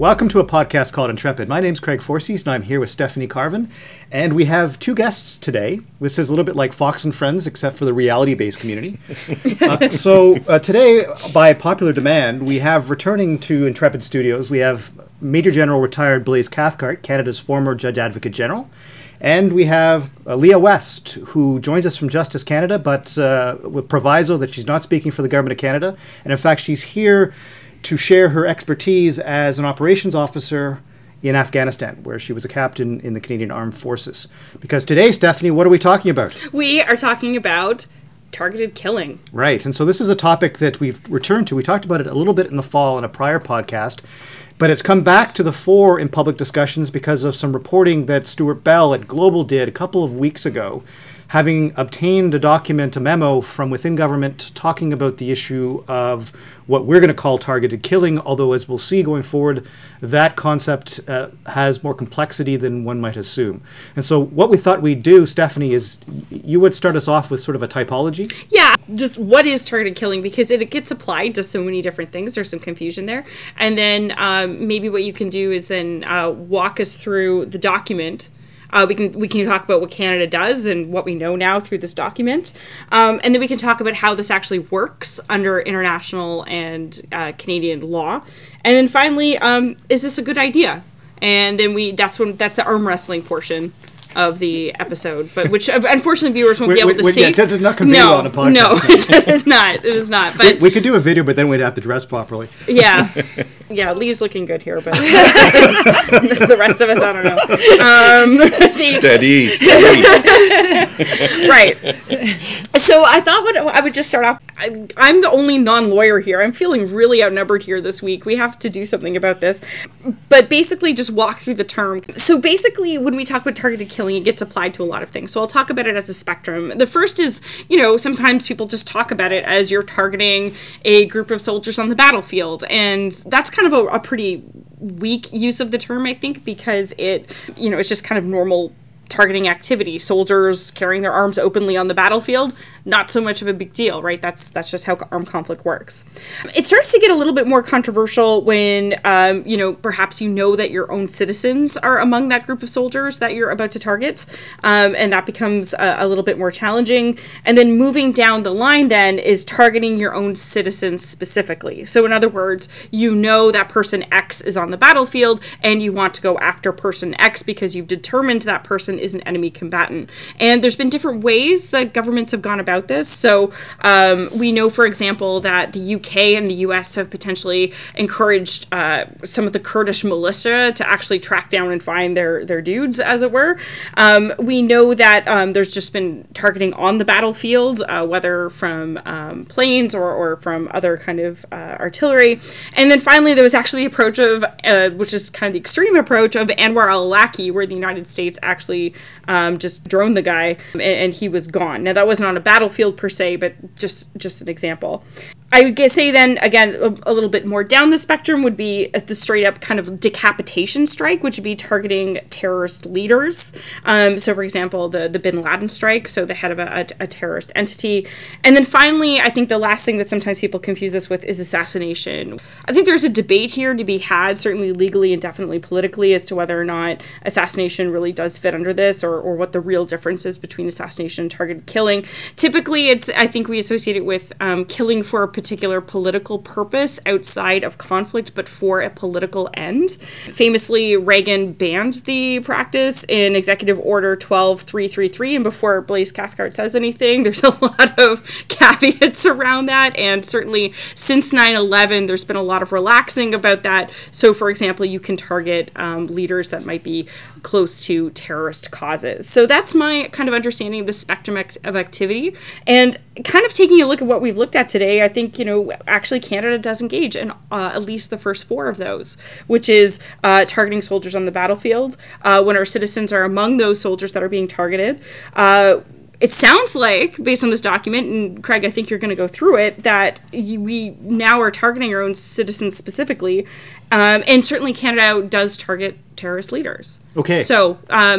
Welcome to a podcast called Intrepid. My name's Craig Forces, and I'm here with Stephanie Carvin. And we have two guests today. This is a little bit like Fox and Friends, except for the reality-based community. So today, by popular demand, we have returning to Intrepid Studios, we have Major General retired Blaise Cathcart, Canada's former Judge Advocate General. And we have Leah West, who joins us from Justice Canada, but with proviso that she's not speaking for the Government of Canada. And in fact, she's here to share her expertise as an operations officer in Afghanistan, where she was a captain in the Canadian Armed Forces. Because today, Stephanie, what are we talking about? We are talking about targeted killing. Right. And so this is a topic that we've returned to. We talked about it a little bit in the fall in a prior podcast, but it's come back to the fore in public discussions because of some reporting that Stuart Bell at Global did a couple of weeks ago, having obtained a memo from within government talking about the issue of what we're going to call targeted killing, although as we'll see going forward, that concept has more complexity than one might assume. And so what we thought we'd do, Stephanie, is you would start us off with sort of a typology. Yeah, just what is targeted killing? Because it gets applied to so many different things. There's some confusion there. And then maybe what you can do is then walk us through the document. We can talk about what Canada does and what we know now through this document. And then we can talk about how this actually works under international and Canadian law. And then finally, is this a good idea? And then that's the arm wrestling portion of the episode, but which unfortunately viewers won't be able to see. Yeah, that does not convey well on a podcast. No, it is not. It is not. But we could do a video, but then we'd have to dress properly. Yeah. Yeah, Lee's looking good here, but the rest of us, I don't know. Steady. Right. So I thought I would just start off. I'm the only non-lawyer here. I'm feeling really outnumbered here this week. We have to do something about this. But basically, just walk through the term. So basically, when we talk about targeted killing, it gets applied to a lot of things. So I'll talk about it as a spectrum. The first is, sometimes people just talk about it as you're targeting a group of soldiers on the battlefield. And that's kind of a pretty weak use of the term, I think, because it's just kind of normal targeting activity. Soldiers carrying their arms openly on the battlefield, not so much of a big deal, right? That's just how armed conflict works. It starts to get a little bit more controversial when, perhaps that your own citizens are among that group of soldiers that you're about to target, and that becomes a little bit more challenging. And then moving down the line then is targeting your own citizens specifically. So in other words, that person X is on the battlefield and you want to go after person X because you've determined that person is an enemy combatant. And there's been different ways that governments have gone about this. So we know, for example, that the UK and the US have potentially encouraged some of the Kurdish militia to actually track down and find their dudes, as it were. We know that there's just been targeting on the battlefield, whether from planes or from other kind of artillery. And then finally, there was actually the approach of, which is kind of the extreme approach of Anwar al-Awlaki, where the United States actually just droned the guy and he was gone. Now, that wasn't on a battlefield per se, but just an example. I would say then, again, a little bit more down the spectrum would be the straight up kind of decapitation strike, which would be targeting terrorist leaders. So, for example, the Bin Laden strike, so the head of a terrorist entity. And then finally, I think the last thing that sometimes people confuse this with is assassination. I think there's a debate here to be had, certainly legally and definitely politically, as to whether or not assassination really does fit under this or what the real difference is between assassination and targeted killing. Typically, I think we associate it with killing for a particular political purpose outside of conflict, but for a political end. Famously, Reagan banned the practice in Executive Order 12333, and before Blaise Cathcart says anything, there's a lot of caveats around that, and certainly since 9/11, there's been a lot of relaxing about that. So, for example, you can target leaders that might be close to terrorist causes. So that's my kind of understanding of the spectrum of activity. And kind of taking a look at what we've looked at today, I think, actually Canada does engage in at least the first four of those, which is targeting soldiers on the battlefield, when our citizens are among those soldiers that are being targeted. It sounds like, based on this document, and Craig, I think you're going to go through it, that we now are targeting our own citizens specifically. And certainly Canada does target terrorist leaders. Okay. So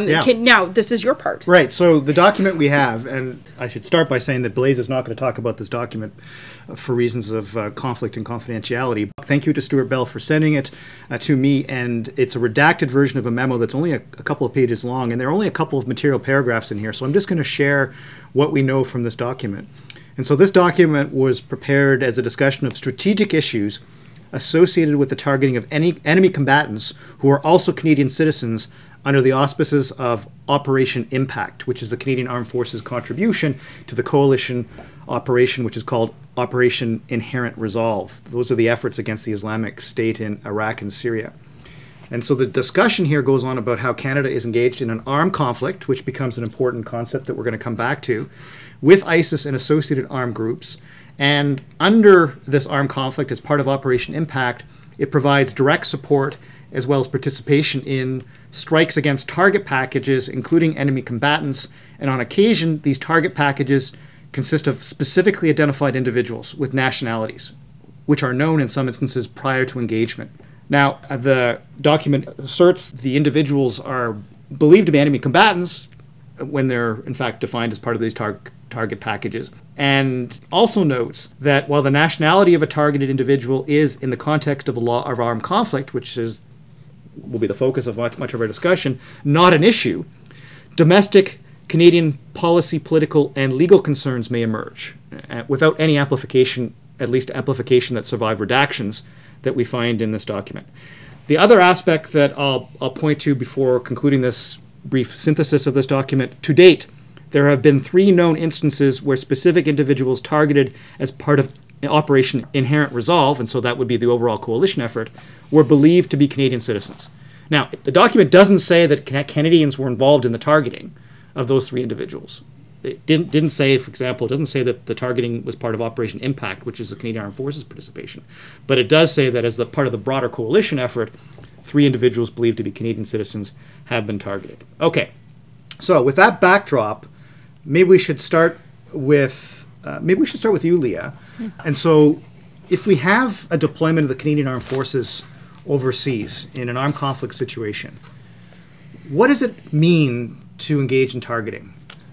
now this is your part. Right. So the document we have, and I should start by saying that Blaze is not going to talk about this document for reasons of conflict and confidentiality. Thank you to Stuart Bell for sending it to me, and it's a redacted version of a memo that's only a couple of pages long, and there are only a couple of material paragraphs in here. So I'm just going to share what we know from this document. And so this document was prepared as a discussion of strategic issues associated with the targeting of any enemy combatants who are also Canadian citizens under the auspices of Operation Impact, which is the Canadian Armed Forces contribution to the coalition operation, which is called Operation Inherent Resolve. Those are the efforts against the Islamic State in Iraq and Syria. And so the discussion here goes on about how Canada is engaged in an armed conflict, which becomes an important concept that we're going to come back to, with ISIS and associated armed groups. And under this armed conflict, as part of Operation Impact, it provides direct support as well as participation in strikes against target packages, including enemy combatants. And on occasion, these target packages consist of specifically identified individuals with nationalities, which are known in some instances prior to engagement. Now, the document asserts the individuals are believed to be enemy combatants when they're, in fact, defined as part of these target packages, and also notes that while the nationality of a targeted individual is, in the context of the law of armed conflict, which will be the focus of much of our discussion, not an issue, domestic Canadian policy, political, and legal concerns may emerge without any amplification, at least amplification that survive redactions that we find in this document. The other aspect that I'll point to before concluding this brief synthesis of this document, to date, there have been 3 known instances where specific individuals targeted as part of Operation Inherent Resolve, and so that would be the overall coalition effort, were believed to be Canadian citizens. Now, the document doesn't say that Canadians were involved in the targeting of those 3 individuals. It didn't say, for example, it doesn't say that the targeting was part of Operation Impact, which is the Canadian Armed Forces participation. But it does say that as the part of the broader coalition effort, 3 individuals believed to be Canadian citizens have been targeted. Okay, so with that backdrop, maybe we should start with you, Leah. And so, if we have a deployment of the Canadian Armed Forces overseas in an armed conflict situation, what does it mean to engage in targeting?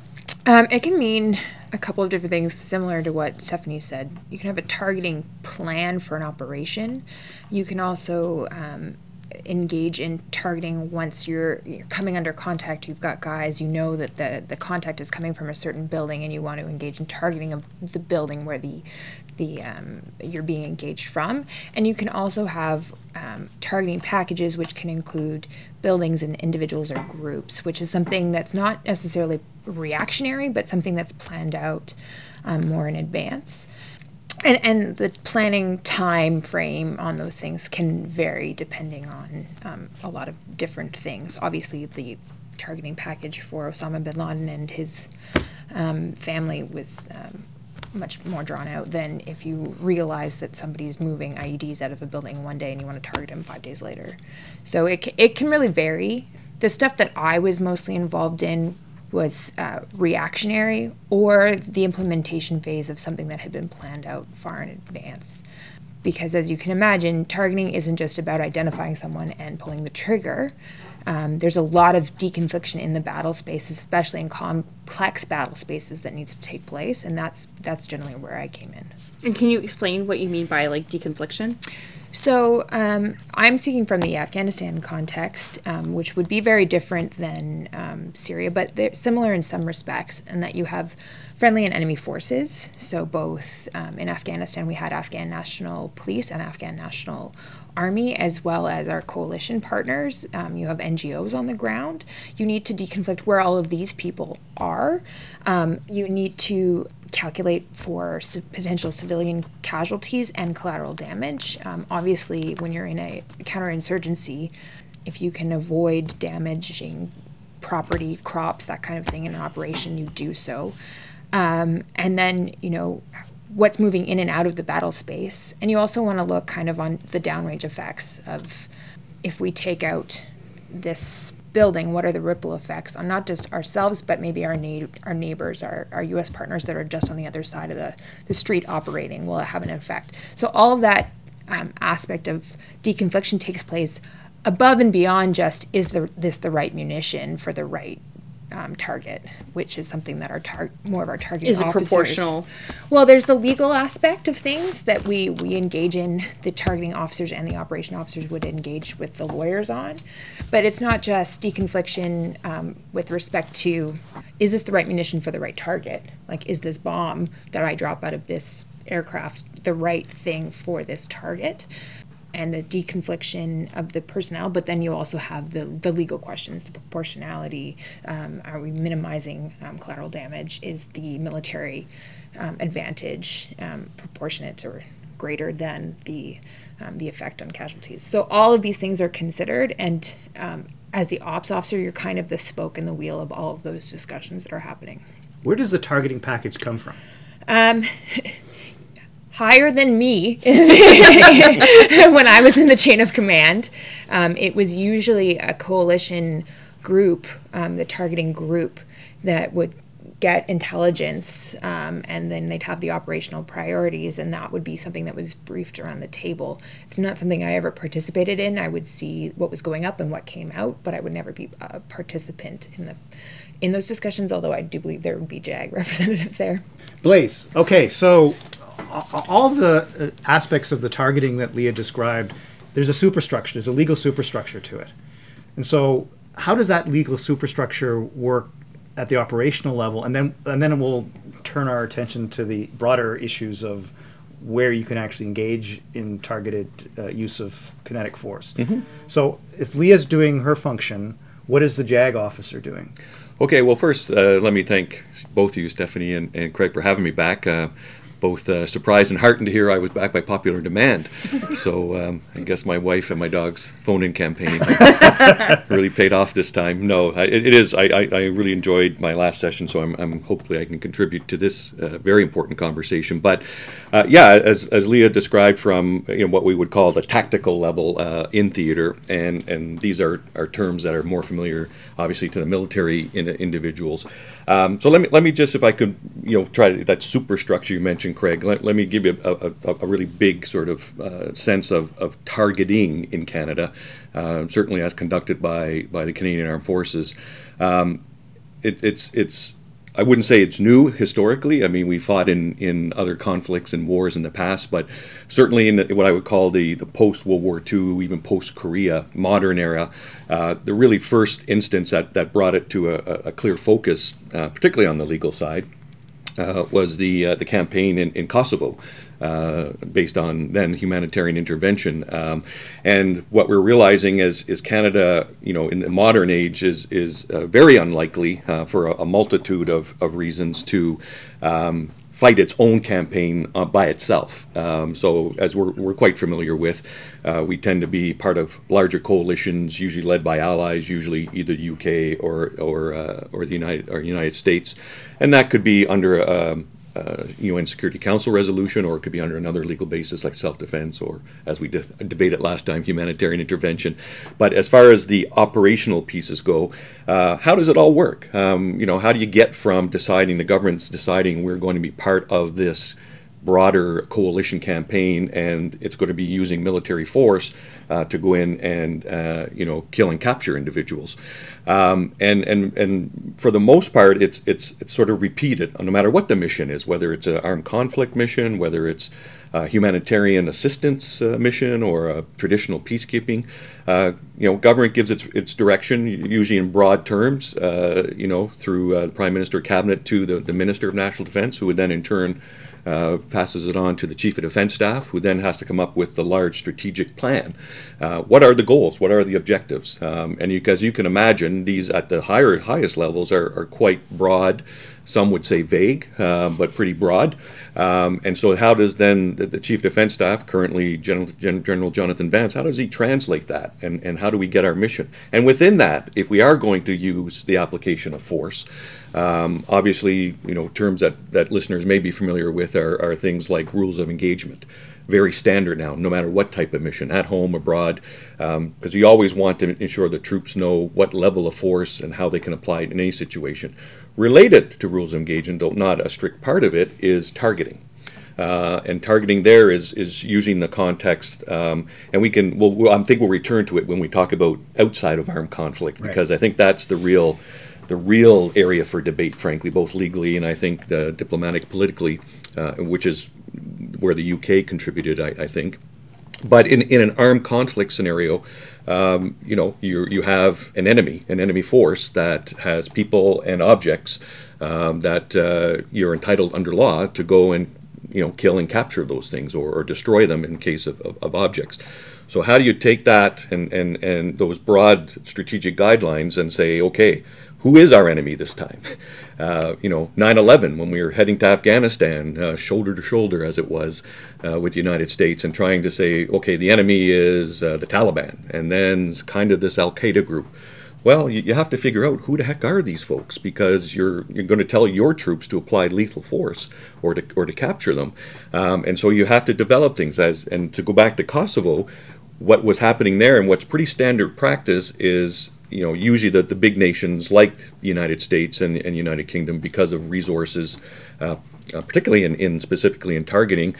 It can mean a couple of different things, similar to what Stephanie said. You can have a targeting plan for an operation. You can also engage in targeting once you're coming under contact. You've got guys, you know that the contact is coming from a certain building, and you want to engage in targeting of the building where you're being engaged from. And you can also have targeting packages, which can include buildings and individuals or groups, which is something that's not necessarily reactionary, but something that's planned out more in advance. And the planning time frame on those things can vary depending on a lot of different things. Obviously, the targeting package for Osama bin Laden and his family was much more drawn out than if you realize that somebody's moving IEDs out of a building one day and you want to target them 5 days later. So it can really vary. The stuff that I was mostly involved in was reactionary, or the implementation phase of something that had been planned out far in advance. Because as you can imagine, targeting isn't just about identifying someone and pulling the trigger. There's a lot of deconfliction in the battle spaces, especially in complex battle spaces, that needs to take place, and that's generally where I came in. And can you explain what you mean by deconfliction? So I'm speaking from the Afghanistan context, which would be very different than Syria, but they're similar in some respects, in that you have friendly and enemy forces. So both in Afghanistan, we had Afghan National Police and Afghan National Army, as well as our coalition partners. You have NGOs on the ground. You need to deconflict where all of these people are. You need to calculate for potential civilian casualties and collateral damage. Obviously, when you're in a counterinsurgency, if you can avoid damaging property, crops, that kind of thing in an operation, you do so. And then, what's moving in and out of the battle space. And you also want to look kind of on the downrange effects of, if we take out this building, what are the ripple effects on not just ourselves, but maybe our neighbors, our U.S. partners that are just on the other side of the street operating? Will it have an effect? So all of that aspect of deconfliction takes place above and beyond just this the right munition for the right target, which is something that more of our targeting Is it officers. proportional? Well, there's the legal aspect of things that we engage in. The targeting officers and the operation officers would engage with the lawyers on, but it's not just deconfliction with respect to, is this the right munition for the right target? Like, is this bomb that I drop out of this aircraft the right thing for this target? And the deconfliction of the personnel, but then you also have the legal questions, the proportionality. Are we minimizing collateral damage? Is the military advantage proportionate or greater than the effect on casualties? So all of these things are considered, and as the ops officer, you're kind of the spoke in the wheel of all of those discussions that are happening. Where does the targeting package come from? Higher than me when I was in the chain of command. It was usually a coalition group, the targeting group, that would get intelligence, and then they'd have the operational priorities, and that would be something that was briefed around the table. It's not something I ever participated in. I would see what was going up and what came out, but I would never be a participant in those discussions, although I do believe there would be JAG representatives there. Blaise, okay, so all the aspects of the targeting that Leah described, there's a superstructure, there's a legal superstructure to it. And so how does that legal superstructure work at the operational level? And then we'll turn our attention to the broader issues of where you can actually engage in targeted use of kinetic force. Mm-hmm. So if Leah's doing her function, what is the JAG officer doing? Okay, well, first, let me thank both of you, Stephanie and Craig, for having me back. Both surprised and heartened to hear I was back by popular demand. So I guess my wife and my dog's phone-in campaign really paid off this time. No, it is. I really enjoyed my last session, so I'm hopefully I can contribute to this very important conversation. But yeah, as Leah described from what we would call the tactical level in theater, and these are terms that are more familiar, obviously, to the military individuals. So let me just, if I could, try that superstructure you mentioned, Craig. Let me give you a really big sort of sense of targeting in Canada, certainly as conducted by the Canadian Armed Forces. It's I wouldn't say it's new historically. I mean, we fought in other conflicts and wars in the past, but certainly in what I would call the post-World War II, even post-Korea, modern era, the really first instance that brought it to a clear focus, particularly on the legal side, was the campaign in Kosovo, based on then humanitarian intervention. And what we're realizing is Canada, in the modern age, is very unlikely for a multitude of reasons to fight its own campaign by itself. So as we're quite familiar with, we tend to be part of larger coalitions, usually led by allies, usually either the UK or the United States, and that could be under a UN Security Council resolution, or it could be under another legal basis like self-defense, or, as we debated last time, humanitarian intervention. But as far as the operational pieces go, how does it all work? How do you get from the government's deciding we're going to be part of this broader coalition campaign, and it's going to be using military force to go in and kill and capture individuals, and for the most part, it's sort of repeated no matter what the mission is, whether it's an armed conflict mission, whether it's a humanitarian assistance mission, or a traditional peacekeeping. Government gives its direction, usually in broad terms, through the Prime Minister, Cabinet, to the Minister of National Defence, who would then in turn passes it on to the Chief of Defence Staff, who then has to come up with the large strategic plan. What are the goals? What are the objectives? And as you can imagine, these at the highest levels are quite broad. Some would say vague, but pretty broad. And so how does then the Chief of Defence Staff, currently General Jonathan Vance, how does he translate that? And how do we get our mission? And within that, if we are going to use the application of force, obviously, terms that listeners may be familiar with are things like rules of engagement. Very standard now, no matter what type of mission, at home, abroad, because you always want to ensure the troops know what level of force and how they can apply it in any situation. Related to rules of engagement, though not a strict part of it, is targeting. and targeting there is using the context, and I think we'll return to it when we talk about outside of armed conflict, because I think that's the real area for debate, frankly, both legally and I think diplomatic, politically, which is where the UK contributed, I think. But in an armed conflict scenario, you have an enemy force that has people and objects that you're entitled under law to go and kill and capture those things or destroy them in case of objects. So how do you take that and those broad strategic guidelines and say, okay, who is our enemy this time? 9/11, when we were heading to Afghanistan, shoulder to shoulder as it was with the United States, and trying to say, okay, the enemy is the Taliban, and then kind of this Al-Qaeda group. Well, you have to figure out who the heck are these folks, because you're going to tell your troops to apply lethal force or to capture them, and so you have to develop things. And to go back to Kosovo, what was happening there and what's pretty standard practice is, usually the big nations like the United States and United Kingdom, because of resources, particularly specifically in targeting,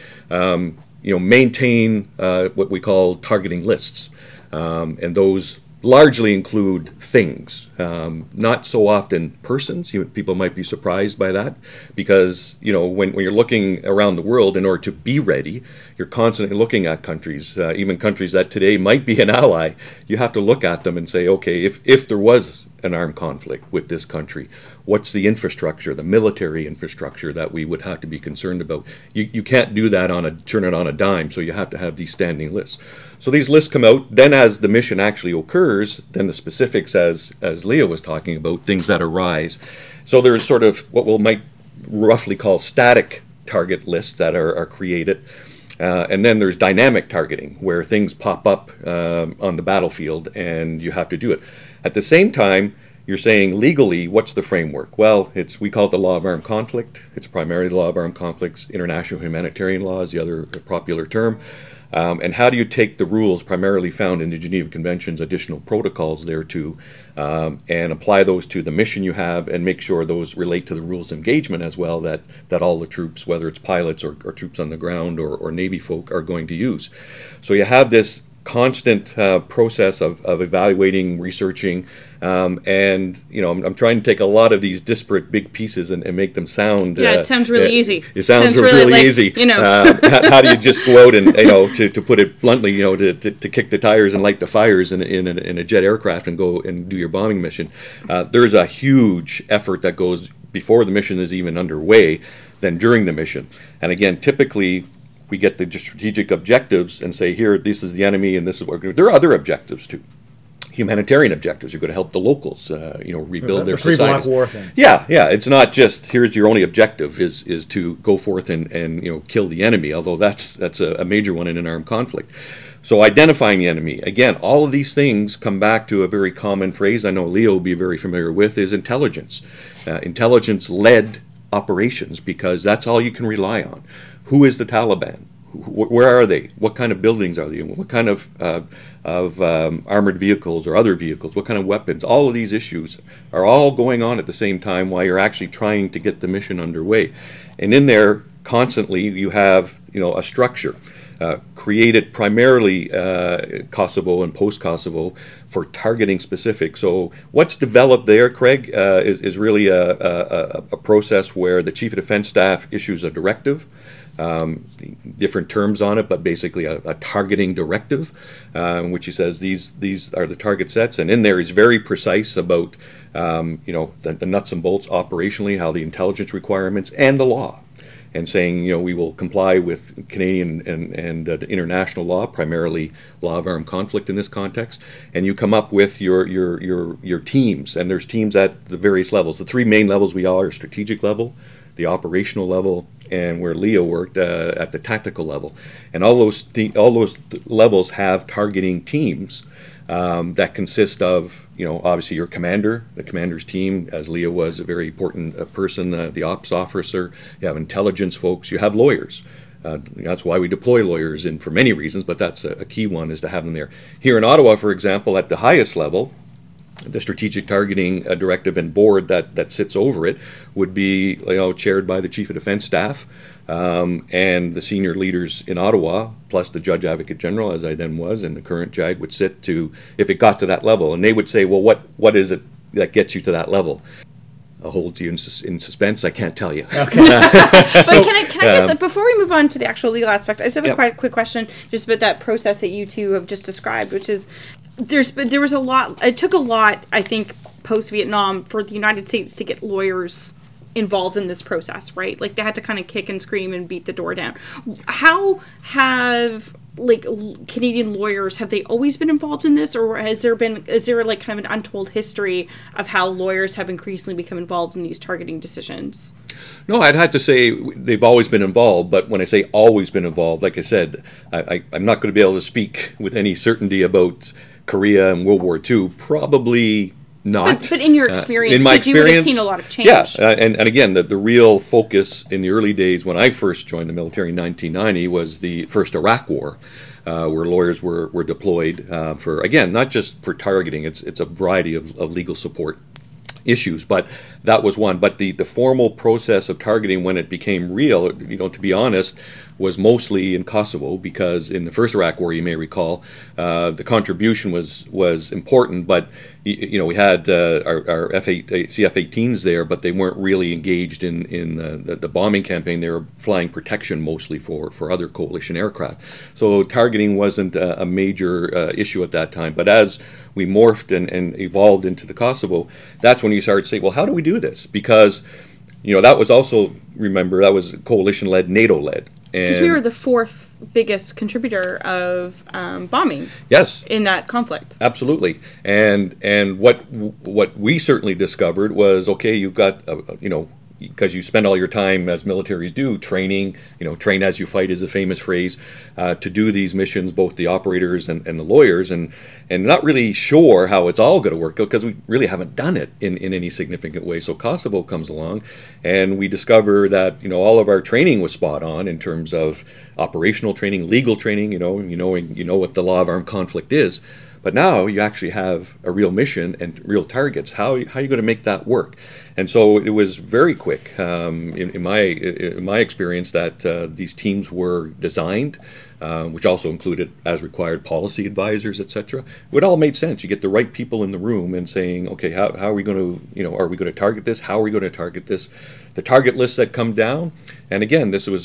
maintain what we call targeting lists, and those largely include things, not so often persons. People might be surprised by that, because when you're looking around the world, in order to be ready, you're constantly looking at countries, even countries that today might be an ally. You have to look at them and say, okay, if there was an armed conflict with this country, what's the infrastructure, the military infrastructure that we would have to be concerned about? You can't do that turn it on a dime, so you have to have these standing lists. So these lists come out, then as the mission actually occurs, then the specifics, as Leah was talking about, things that arise. So there's sort of what we might roughly call static target lists that are created. And then there's dynamic targeting, where things pop up on the battlefield and you have to do it. At the same time, you're saying legally, what's the framework? Well, we call it the law of armed conflict. It's primarily the law of armed conflicts. International humanitarian law is the other popular term. And how do you take the rules primarily found in the Geneva Convention's additional protocols thereto, and apply those to the mission you have, and make sure those relate to the rules of engagement as well, that all the troops, whether it's pilots or troops on the ground or Navy folk, are going to use. So you have this constant process of evaluating, researching, and I'm trying to take a lot of these disparate big pieces and make them sound. It sounds really easy. It sounds really easy. How do you just go out and to put it bluntly, to kick the tires and light the fires in a jet aircraft and go and do your bombing mission? There's a huge effort that goes before the mission is even underway, then during the mission, and again, typically, we get the strategic objectives and say, here, this is the enemy, and this is what we're going to do. There are other objectives too. Humanitarian objectives. You're going to help the locals, rebuild their societies. The three-block war thing. Yeah. It's not just, here's your only objective is to go forth and kill the enemy, although that's a major one in an armed conflict. So identifying the enemy. Again, all of these things come back to a very common phrase I know Leo will be very familiar with, is intelligence. Intelligence-led operations, because that's all you can rely on. Who is the Taliban? Where are they? What kind of buildings are they in? What kind of armored vehicles or other vehicles? What kind of weapons? All of these issues are all going on at the same time while you're actually trying to get the mission underway. And in there, constantly, you have a structure created primarily Kosovo and post-Kosovo for targeting specific. So what's developed there, Craig, is really a process where the Chief of Defense Staff issues a directive. Different terms on it, but basically a targeting directive, in which he says these are the target sets, and in there he's very precise about the nuts and bolts operationally, how the intelligence requirements and the law, and saying we will comply with Canadian and international law, primarily law of armed conflict in this context, and you come up with your teams, and there's teams at the various levels. The three main levels we are strategic level, the operational level, and where Leo worked at the tactical level, and all those levels have targeting teams that consist of obviously your commander, the commander's team, as Leo was a very important person, the ops officer. You have intelligence folks. You have lawyers. That's why we deploy lawyers in for many reasons, but that's a key one, is to have them there. Here in Ottawa, for example, at the highest level, the strategic targeting directive and board that sits over it would be chaired by the Chief of Defence Staff and the senior leaders in Ottawa, plus the Judge Advocate General, as I then was, and the current JAG would sit to, if it got to that level. And they would say, well, what is it that gets you to that level? I'll hold you in suspense. I can't tell you. Okay. But can I just, before we move on to the actual legal aspect, I just have a quite quick question just about that process that you two have just described, which is there was a lot. It took a lot, I think, post-Vietnam for the United States to get lawyers involved in this process, right? Like they had to kind of kick and scream and beat the door down. How have Canadian lawyers, have they always been involved in this, or is there like kind of an untold history of how lawyers have increasingly become involved in these targeting decisions? No, I'd have to say they've always been involved, but when I say always been involved, like I said, I'm not going to be able to speak with any certainty about Korea and World War II. Probably not. But in your experience, because you would have seen a lot of change. Yeah, and again, the real focus in the early days when I first joined the military in 1990 was the first Iraq War, where lawyers were deployed for, again, not just for targeting, it's a variety of legal support issues, but that was one. But the formal process of targeting, when it became real, to be honest, was mostly in Kosovo, because in the first Iraq War, you may recall, the contribution was important, but we had our CF-18s there, but they weren't really engaged in the bombing campaign. They were flying protection mostly for other coalition aircraft. So targeting wasn't a major issue at that time. But as we morphed and evolved into the Kosovo, that's when you started to say, well, how do we do this? Because that was also, remember, that was coalition-led, NATO-led. Because we were the fourth biggest contributor of bombing. Yes. In that conflict. Absolutely. And what we certainly discovered was, okay, you've got, because you spend all your time, as militaries do, training, train as you fight is a famous phrase, to do these missions, both the operators and the lawyers, and not really sure how it's all going to work out, because we really haven't done it in any significant way. So Kosovo comes along, and we discover that, all of our training was spot on in terms of operational training, legal training, you know what the law of armed conflict is. But now you actually have a real mission and real targets. How are you going to make that work? And so it was very quick, in my experience, that these teams were designed, which also included, as required, policy advisors, etc. It all made sense. You get the right people in the room and saying, okay, how are we going to, are we going to target this? How are we going to target this? The target lists that come down, and again, this was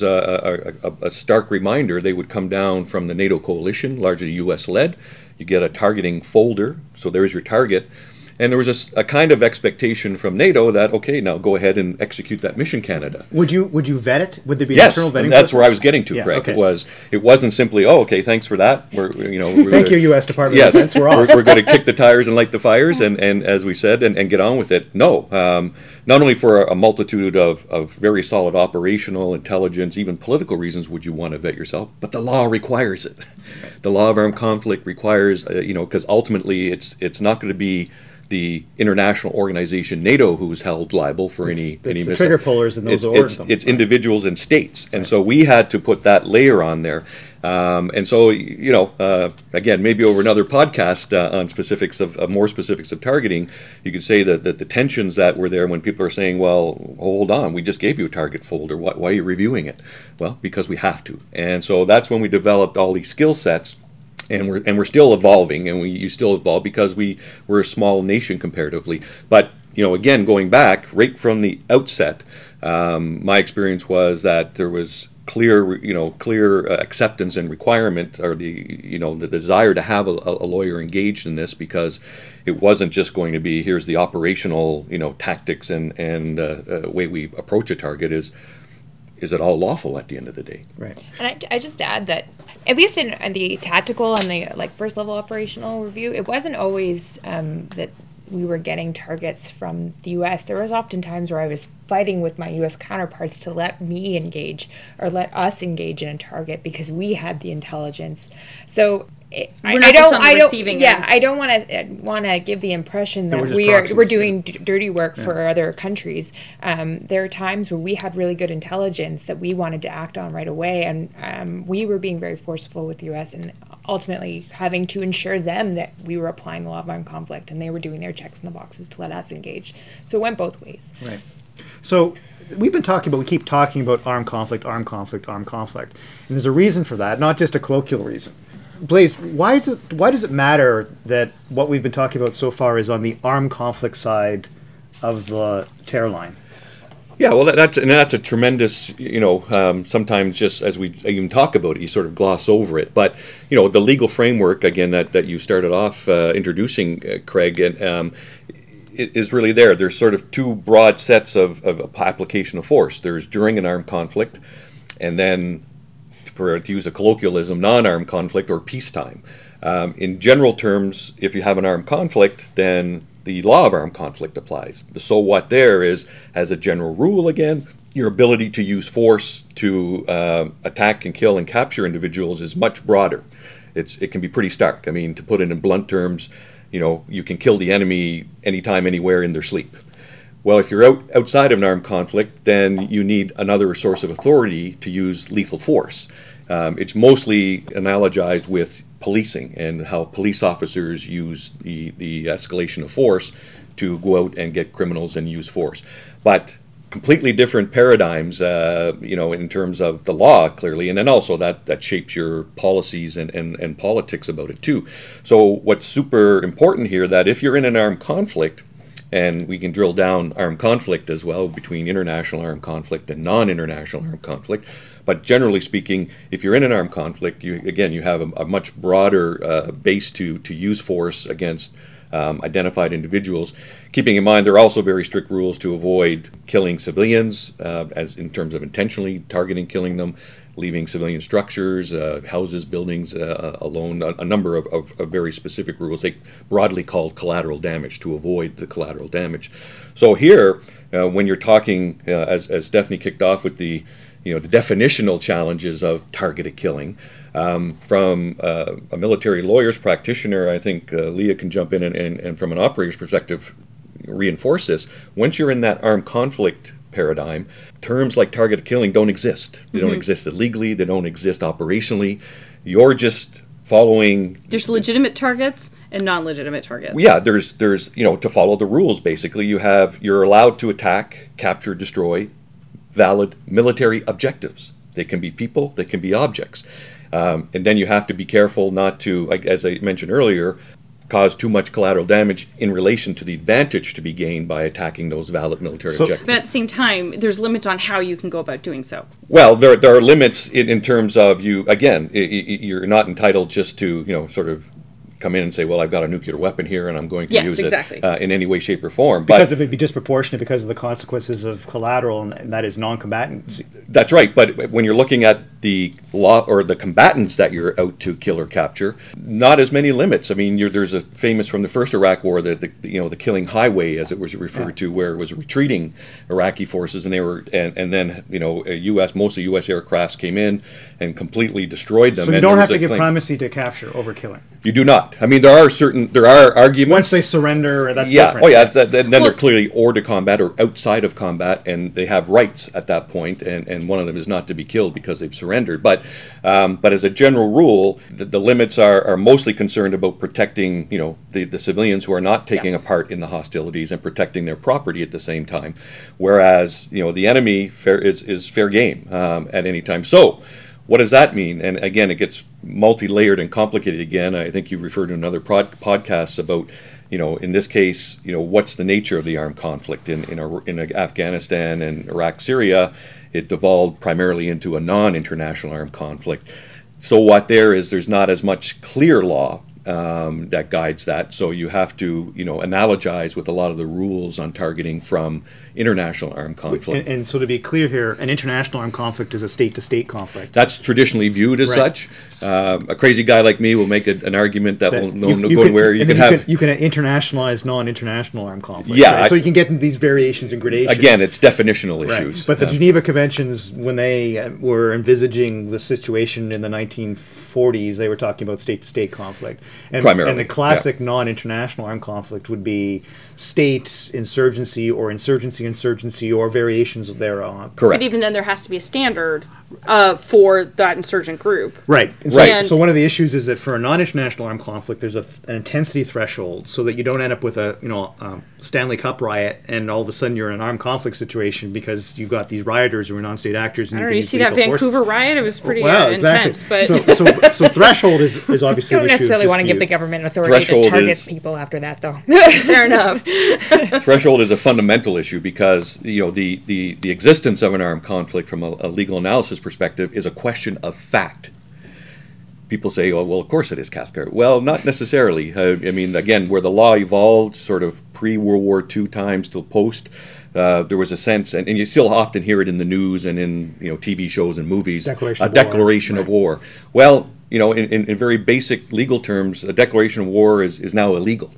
a stark reminder. They would come down from the NATO coalition, largely U.S.-led. You get a targeting folder, so there's your target. And there was a kind of expectation from NATO that, okay, now go ahead and execute that mission, Canada. Would you vet it? Would there be yes, an internal vetting that's process? Where I was getting to, Craig. Okay. It wasn't simply, okay, thanks for that. Thank you, U.S. Department yes, of Defense. We're off. We're going to kick the tires and light the fires, and as we said, and get on with it. No, not only for a multitude of very solid operational, intelligence, even political reasons would you want to vet yourself, but the law requires it. The law of armed conflict requires, because ultimately it's not going to be the international organization NATO who's held liable for any the trigger pullers and those who order them. It's individuals and states, and so we had to put that layer on there. And so again, maybe over another podcast on more specifics of targeting, you could say that the tensions that were there when people are saying, well, hold on, we just gave you a target folder. Why are you reviewing it? Well, because we have to. And so that's when we developed all these skill sets. And we're still evolving, and you still evolve because we're a small nation comparatively. But again, going back right from the outset, my experience was that there was clear acceptance and requirement, or the desire to have a lawyer engaged in this, because it wasn't just going to be here's the operational tactics and way we approach a target. Is it all lawful at the end of the day? Right. And I just add that, at least in the tactical and the first level operational review, it wasn't always that we were getting targets from the U.S. There was often times where I was fighting with my U.S. counterparts to let me engage or let us engage in a target because we had the intelligence. So I don't want to give the impression that we're doing dirty work for other countries. There are times where we had really good intelligence that we wanted to act on right away, and we were being very forceful with the U.S. and ultimately having to ensure them that we were applying the law of armed conflict and they were doing their checks in the boxes to let us engage. So it went both ways. Right. So we keep talking about armed conflict, armed conflict, armed conflict. And there's a reason for that, not just a colloquial reason. Blaise, why does it matter that what we've been talking about so far is on the armed conflict side of the tear line? Yeah, well, that's a tremendous, sometimes just as we even talk about it, you sort of gloss over it. But, the legal framework, again, that you started off introducing, Craig, and it is really there. There's sort of two broad sets of application of force. There's during an armed conflict, and then, to use a colloquialism, non-armed conflict or peacetime. In general terms, if you have an armed conflict, then the law of armed conflict applies. The so what there is, as a general rule again, your ability to use force to attack and kill and capture individuals is much broader. It can be pretty stark. I mean, to put it in blunt terms, you can kill the enemy anytime, anywhere in their sleep. Well, if you're outside of an armed conflict, then you need another source of authority to use lethal force. It's mostly analogized with policing and how police officers use the escalation of force to go out and get criminals and use force. But completely different paradigms, in terms of the law, clearly, and then also that shapes your policies and politics about it too. So what's super important here, that if you're in an armed conflict, and we can drill down armed conflict as well between international armed conflict and non-international armed conflict. But generally speaking, if you're in an armed conflict, you have a much broader base to use force against identified individuals. Keeping in mind, there are also very strict rules to avoid killing civilians, as in terms of intentionally targeting killing them, leaving civilian structures, houses, buildings alone, a number of very specific rules, they broadly called collateral damage, to avoid the collateral damage. So here, when you're talking, as Stephanie kicked off with the definitional challenges of targeted killing, from a military lawyer's practitioner, I think Leah can jump in and from an operator's perspective reinforce this. Once you're in that armed conflict paradigm, terms like targeted killing don't exist. They don't exist illegally. They don't exist operationally. You're just following. There's legitimate targets and non-legitimate targets. Yeah, there's to follow the rules. Basically, you're allowed to attack, capture, destroy valid military objectives. They can be people. They can be objects. And then you have to be careful not to, as I mentioned earlier, cause too much collateral damage in relation to the advantage to be gained by attacking those valid military objectives. But at the same time, there's limits on how you can go about doing so. Well, there are limits in terms of you're not entitled just to, sort of come in and say, well, I've got a nuclear weapon here and I'm going to use it in any way, shape, or form. Because it would be disproportionate because of the consequences of collateral, and that is non-combatants. That's right. But when you're looking at the law or the combatants that you're out to kill or capture, not as many limits. I mean, there's a famous from the first Iraq War, the killing highway, as it was referred to, where it was retreating Iraqi forces, and they were, and then mostly U.S. aircrafts came in and completely destroyed them. So you don't have to give primacy to capture over killing. You do not. I mean, there are arguments. Once they surrender, that's different. Oh yeah. Then they're clearly hors de combat or outside of combat, and they have rights at that point, and one of them is not to be killed because they've surrendered. But as a general rule, the limits are mostly concerned about protecting, the civilians who are not taking a part in the hostilities and protecting their property at the same time, whereas the enemy is fair game at any time. So, what does that mean? And again, it gets multi-layered and complicated again. I think you referred to another podcasts about, in this case, what's the nature of the armed conflict in Afghanistan and Iraq, Syria. It devolved primarily into a non-international armed conflict. So what there's not as much clear law that guides that. So you have to, analogize with a lot of the rules on targeting from international armed conflict. And so to be clear here, an international armed conflict is a state-to-state conflict. That's traditionally viewed as such. A crazy guy like me will make an argument that will go anywhere. You can internationalize non-international armed conflict. Yeah. Right? So you can get these variations and gradations. Again, it's definitional issues. But the Geneva Conventions, when they were envisaging the situation in the 1940s, they were talking about state-to-state conflict. Primarily, And the classic non-international armed conflict would be state insurgency or insurgency or variations thereof. Correct. But even then, there has to be a standard for that insurgent group. Right. And Right. So one of the issues is that for a non-international armed conflict, there's an intensity threshold, so that you don't end up with a Stanley Cup riot, and all of a sudden you're in an armed conflict situation because you've got these rioters who are non-state actors. And I don't know. You see that Vancouver riot? It was pretty intense. But So threshold is obviously You don't an issue of necessarily want to give the dispute. government authority Threshold to target is- people after that, though. fair enough. Threshold is a fundamental issue because the existence of an armed conflict from a legal analysis perspective is a question of fact. People say, "Oh, well, of course it is, Cathcart." Well, not necessarily. I mean, again, where the law evolved, sort of pre-World War II times till post, there was a sense, and you still often hear it in the news and in TV shows and movies, Declaration a of war. declaration of Right. war. Well, in very basic legal terms, a declaration of war is now illegal.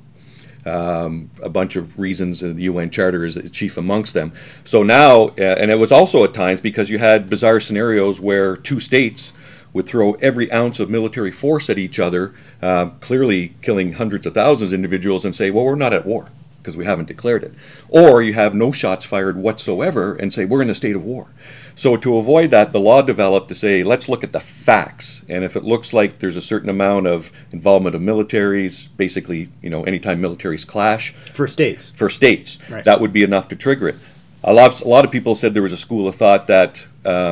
A bunch of reasons, the UN Charter is chief amongst them. So now, and it was also at times because you had bizarre scenarios where two states would throw every ounce of military force at each other, clearly killing hundreds of thousands of individuals, and say, well, we're not at war because we haven't declared it. Or you have no shots fired whatsoever and say, we're in a state of war. So to avoid that, the law developed to say, let's look at the facts. And if it looks like there's a certain amount of involvement of militaries, basically, anytime militaries clash, For states. Right. that would be enough to trigger it. A lot of people said there was a school of thought that,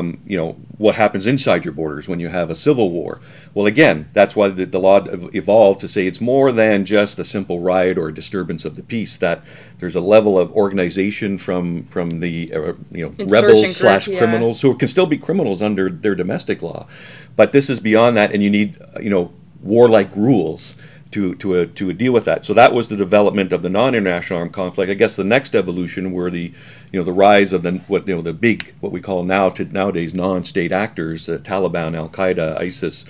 what happens inside your borders when you have a civil war. Well, again, that's why the law evolved to say it's more than just a simple riot or a disturbance of the peace, that there's a level of organization from the rebels group, yeah. / criminals who can still be criminals under their domestic law. But this is beyond that, and you need, warlike rules to deal with that. So that was the development of the non-international armed conflict. I guess the next evolution were the rise of what we call nowadays non-state actors, Taliban, Al Qaeda, ISIS,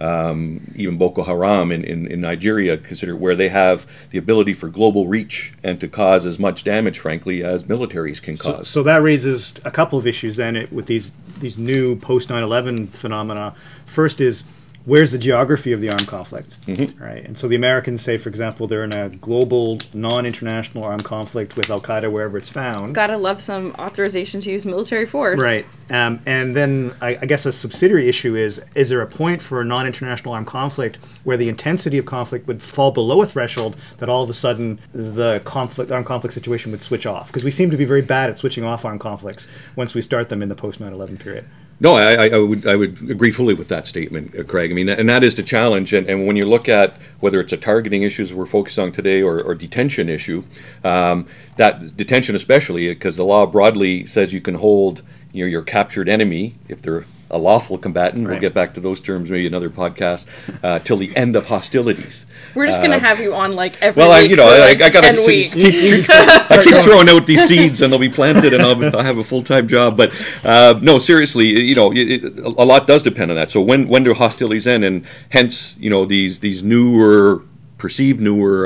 even Boko Haram in Nigeria, where they have the ability for global reach and to cause as much damage, frankly, as militaries can cause. So that raises a couple of issues then with these new post 9/11 phenomena. First is, where's the geography of the armed conflict, right? And so the Americans say, for example, they're in a global, non-international armed conflict with Al Qaeda wherever it's found. Gotta love some authorization to use military force. Right. And then I guess a subsidiary issue is there a point for a non-international armed conflict where the intensity of conflict would fall below a threshold that all of a sudden the armed conflict situation would switch off? Because we seem to be very bad at switching off armed conflicts once we start them in the post 9/11 period. No, I would agree fully with that statement, Craig. I mean, and that is the challenge. And when you look at whether it's a targeting issue as we're focused on today or detention issue, that detention especially, because the law broadly says you can hold your captured enemy, if they're a lawful combatant, Right. we'll get back to those terms maybe another podcast, till the end of hostilities. We're just gonna have you on every Well, week for I gotta 10 weeks. I keep throwing out these seeds, and they'll be planted, and I'll have a full-time job. But no, seriously, a lot does depend on that. So when do hostilities end, and hence, these newer, perceived newer,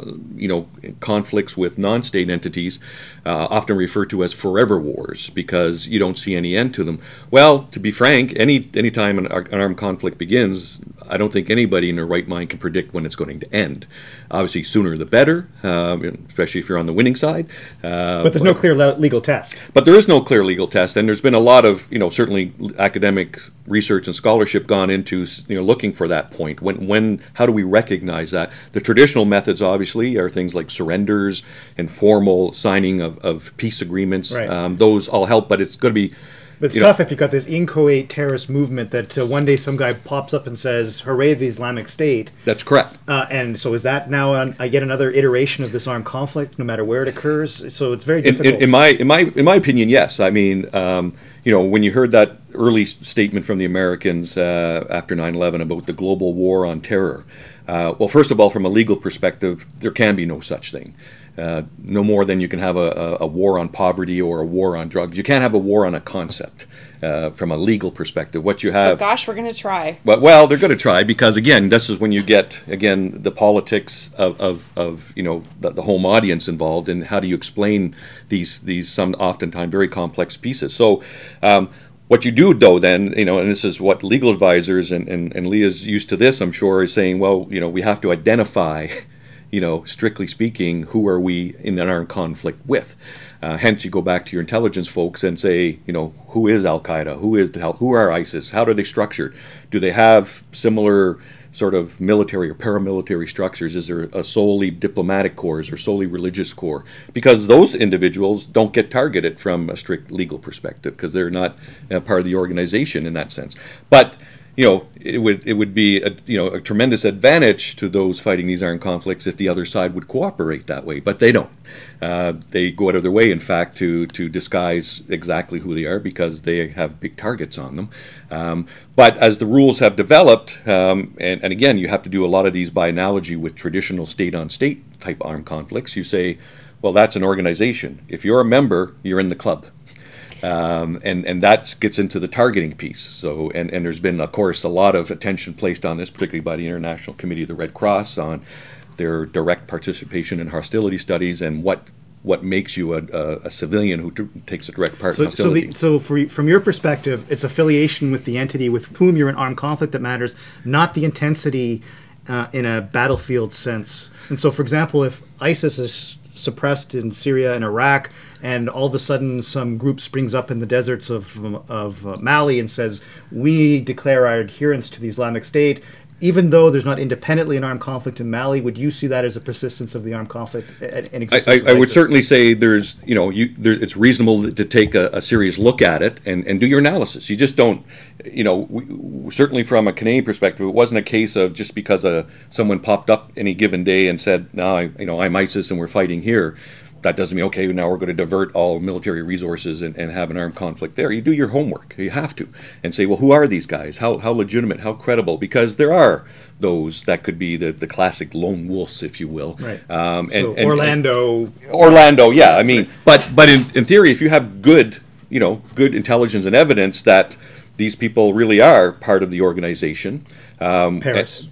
conflicts with non-state entities, often referred to as forever wars, because you don't see any end to them. Well, to be frank, any time an armed conflict begins, I don't think anybody in their right mind can predict when it's going to end. Obviously, sooner the better, especially if you're on the winning side. But there's no clear legal test. But there is no clear legal test, and there's been a lot of, certainly academic research and scholarship gone into, looking for that point. How do we recognize that? The traditional methods, obviously, are things like surrenders and formal signing of peace agreements. Right. Those all help, but it's going to be. But it's tough if you've got this inchoate terrorist movement that one day some guy pops up and says, hooray, the Islamic State. That's correct. And so is that now yet another iteration of this armed conflict, no matter where it occurs? So it's very difficult. In my opinion, yes. I mean, when you heard that early statement from the Americans after 9/11 about the global war on terror, well, first of all, from a legal perspective, there can be no such thing. No more than you can have a war on poverty or a war on drugs. You can't have a war on a concept from a legal perspective. What you have... Gosh, we're going to try. Well, they're going to try because, again, this is when you get, the politics of the home audience involved, and how do you explain these some oftentimes very complex pieces. So what you do, though, then, and this is what legal advisors, and Leah's used to this, I'm sure, is saying, well, we have to identify, strictly speaking, who are we in an armed conflict with? Hence, you go back to your intelligence folks and say, who is Al Qaeda? Who are ISIS? How are they structured? Do they have similar sort of military or paramilitary structures? Is there a solely diplomatic corps or solely religious corps? Because those individuals don't get targeted from a strict legal perspective because they're not part of the organization in that sense. But it would be a tremendous advantage to those fighting these armed conflicts if the other side would cooperate that way, but they don't. They go out of their way, in fact, to disguise exactly who they are because they have big targets on them. But as the rules have developed, and again, you have to do a lot of these by analogy with traditional state-on-state type armed conflicts. You say, well, that's an organization. If you're a member, you're in the club. And that gets into the targeting piece. So, and there's been, of course, a lot of attention placed on this, particularly by the International Committee of the Red Cross, on their direct participation in hostility studies and what makes you a civilian who takes a direct part in hostility. From your perspective, it's affiliation with the entity with whom you're in armed conflict that matters, not the intensity in a battlefield sense. And so, for example, if ISIS is suppressed in Syria and Iraq, and all of a sudden some group springs up in the deserts of Mali and says, we declare our adherence to the Islamic State, even though there's not independently an armed conflict in Mali, would you see that as a persistence of the armed conflict in existence? I would certainly say it's reasonable to take a serious look at it and do your analysis. You just don't, certainly from a Canadian perspective, it wasn't a case of just because someone popped up any given day and said, no, I'm ISIS and we're fighting here. That doesn't mean, okay, now we're going to divert all military resources and have an armed conflict there. You do your homework. You have to. And say, well, who are these guys? How legitimate? How credible? Because there are those that could be the classic lone wolves, if you will. Right. Orlando, yeah. I mean, but in theory, if you have good intelligence and evidence that these people really are part of the organization. Paris.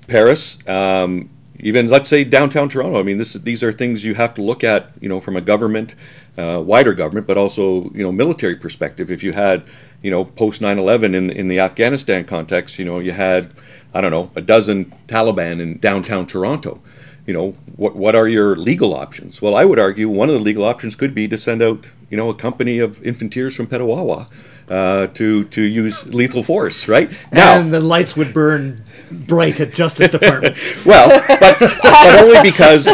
Even, let's say, downtown Toronto. I mean, these are things you have to look at, from a government, wider government, but also, military perspective. If you had, post 9/11 in the Afghanistan context, you had, a dozen Taliban in downtown Toronto. What are your legal options? Well, I would argue one of the legal options could be to send out, a company of infanteers from Petawawa to use lethal force, right? Now, and the lights would burn bright at Justice Department. Well, but only because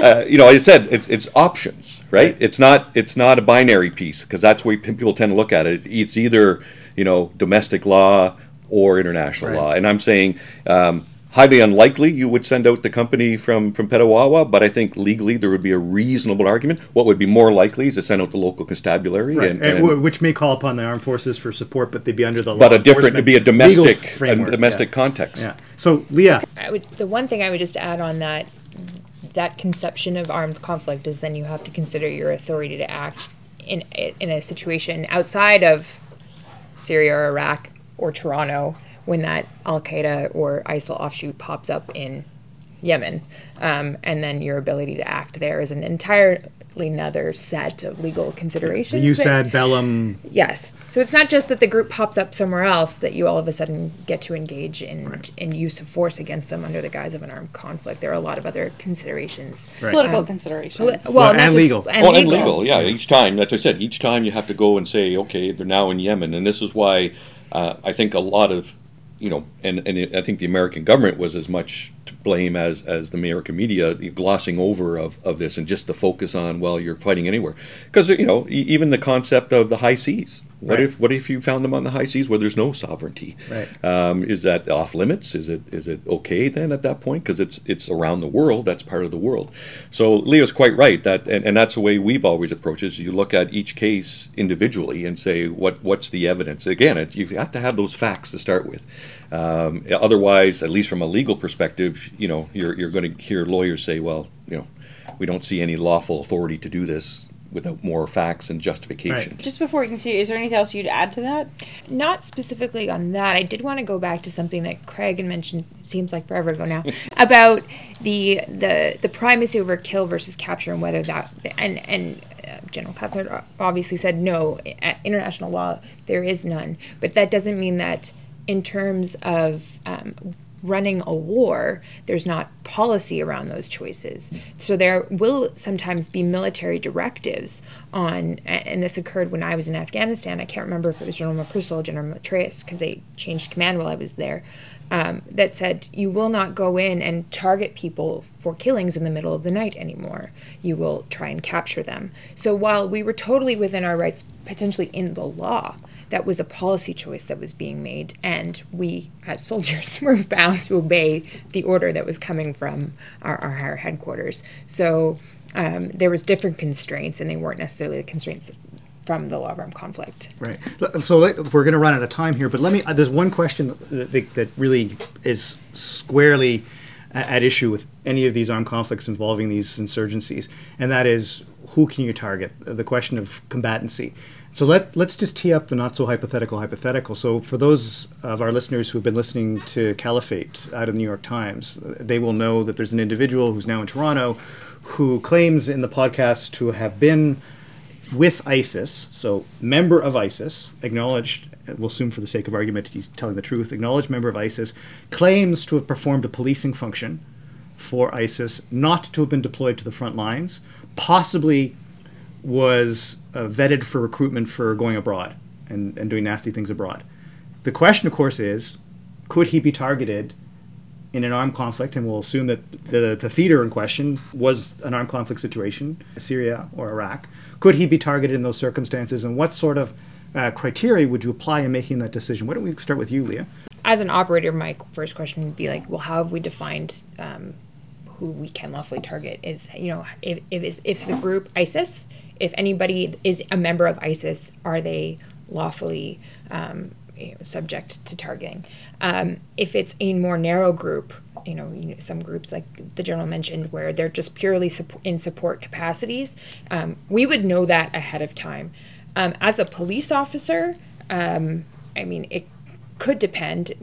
I said it's options, right? It's not a binary piece, because that's where people tend to look at it. It's either domestic law or international law, and I'm saying. Highly unlikely you would send out the company from Petawawa, but I think legally there would be a reasonable argument. What would be more likely is to send out the local constabulary, which may call upon the armed forces for support, but they'd be under the law. But it'd be a domestic context. Yeah. So, Leah, the one thing I would just add on that conception of armed conflict is then you have to consider your authority to act in a situation outside of Syria or Iraq or Toronto, when that Al-Qaeda or ISIL offshoot pops up in Yemen. And then your ability to act there is an entirely another set of legal considerations. You said bellum. Yes. So it's not just that the group pops up somewhere else that you all of a sudden get to engage in use of force against them under the guise of an armed conflict. There are a lot of other considerations. Right. Political considerations. And legal. And legal, yeah. Each time, as I said, each time you have to go and say, okay, they're now in Yemen. And this is why I think a lot of and I think the American government was as much to blame as the American media glossing over of this and just the focus on, well, you're fighting anywhere. Because, even the concept of the high seas. What if you found them on the high seas where there's no sovereignty? Right. Is that off limits? Is it okay then at that point? Because it's around the world. That's part of the world. So Leo's quite right. And that's the way we've always approached it. You look at each case individually and say, what's the evidence? Again, you have to have those facts to start with. Otherwise, at least from a legal perspective, you're going to hear lawyers say, well, we don't see any lawful authority to do this without more facts and justification. Right. Just before we continue, is there anything else you'd add to that? Not specifically on that. I did want to go back to something that Craig had mentioned, seems like forever ago now, about the primacy over kill versus capture, and whether that and General Cuthbert obviously said no. At international law, there is none. But that doesn't mean that in terms of running a war, there's not policy around those choices. So there will sometimes be military directives on, and this occurred when I was in Afghanistan. I can't remember if it was General McChrystal or General Matthias, because they changed command while I was there, that said, you will not go in and target people for killings in the middle of the night anymore. You will try and capture them. So while we were totally within our rights, potentially in the law, that was a policy choice that was being made, and we, as soldiers, were bound to obey the order that was coming from our higher headquarters. So there was different constraints, and they weren't necessarily the constraints from the law of armed conflict. Right. So we're going to run out of time here, but let me. There's one question that really is squarely at issue with any of these armed conflicts involving these insurgencies, and that is, who can you target? The question of combatancy. So let's just tee up the not so hypothetical. So for those of our listeners who have been listening to Caliphate out of the New York Times, they will know that there's an individual who's now in Toronto who claims in the podcast to have been with ISIS, so member of ISIS, acknowledged, we'll assume for the sake of argument he's telling the truth, acknowledged member of ISIS, claims to have performed a policing function for ISIS, not to have been deployed to the front lines, possibly was vetted for recruitment for going abroad and doing nasty things abroad. The question, of course, is, could he be targeted in an armed conflict? And we'll assume that the theater in question was an armed conflict situation, Syria or Iraq. Could he be targeted in those circumstances? And what sort of criteria would you apply in making that decision? Why don't we start with you, Leah? As an operator, my first question would be like, well, how have we defined who we can lawfully target? Is, if it's a group ISIS, if anybody is a member of ISIS, are they lawfully subject to targeting? If it's a more narrow group, some groups like the General mentioned where they're just purely in support capacities, we would know that ahead of time. As a police officer, it could depend.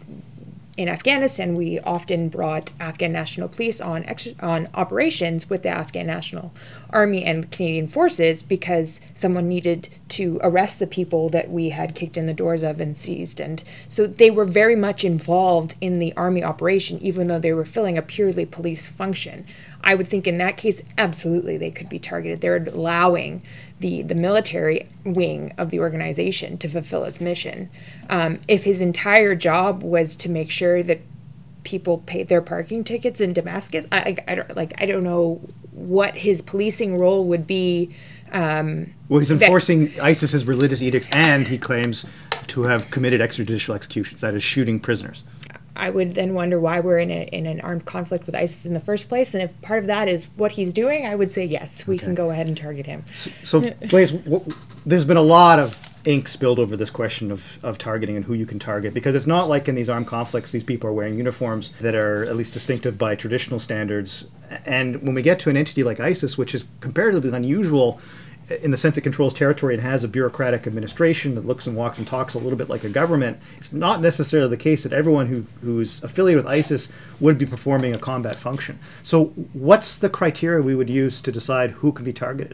In Afghanistan, we often brought Afghan National Police on operations with the Afghan National Army and Canadian Forces because someone needed to arrest the people that we had kicked in the doors of and seized. And so they were very much involved in the Army operation, even though they were filling a purely police function. I would think in that case, absolutely, they could be targeted. They're allowing the military wing of the organization to fulfill its mission. If his entire job was to make sure that people paid their parking tickets in Damascus, I don't know what his policing role would be. Well, he's enforcing ISIS's religious edicts, and he claims to have committed extrajudicial executions, that is, shooting prisoners. I would then wonder why we're in an armed conflict with ISIS in the first place, and if part of that is what he's doing, I would say yes, we can go ahead and target him. So Blaise, there's been a lot of ink spilled over this question of targeting and who you can target, because it's not like in these armed conflicts these people are wearing uniforms that are at least distinctive by traditional standards, and when we get to an entity like ISIS, which is comparatively unusual in the sense it controls territory and has a bureaucratic administration that looks and walks and talks a little bit like a government, it's not necessarily the case that everyone who's affiliated with ISIS would be performing a combat function. So what's the criteria we would use to decide who can be targeted?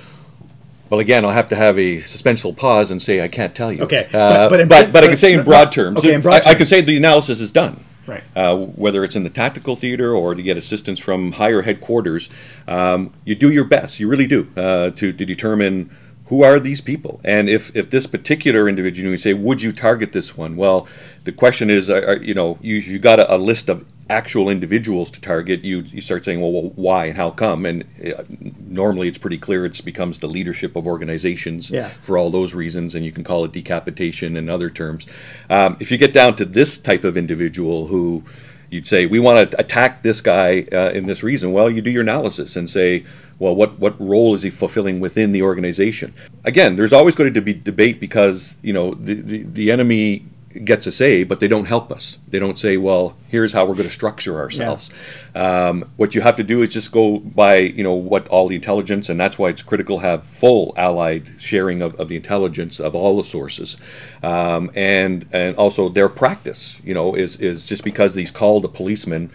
Well, again, I'll have to have a suspenseful pause and say I can't tell you. Okay, but I can say in broad terms. Okay, in broad terms. I can say the analysis is done. Right. Whether it's in the tactical theater or to get assistance from higher headquarters, you do your best. You really do to determine who are these people. And if this particular individual, you say, would you target this one? Well, the question is, you got a list of actual individuals to target. You start saying, well, why and how come? And normally it's pretty clear. It becomes the leadership of organizations for all those reasons, and you can call it decapitation and other terms. If you get down to this type of individual who you'd say, we want to attack this guy in this reason, well, you do your analysis and say, well, what role is he fulfilling within the organization? Again, there's always going to be debate because, the enemy gets a say, but they don't help us. They don't say, well, here's how we're going to structure ourselves. What you have to do is just go by, what all the intelligence, and that's why it's critical to have full allied sharing of the intelligence of all the sources. And also their practice, is just because he's called a policeman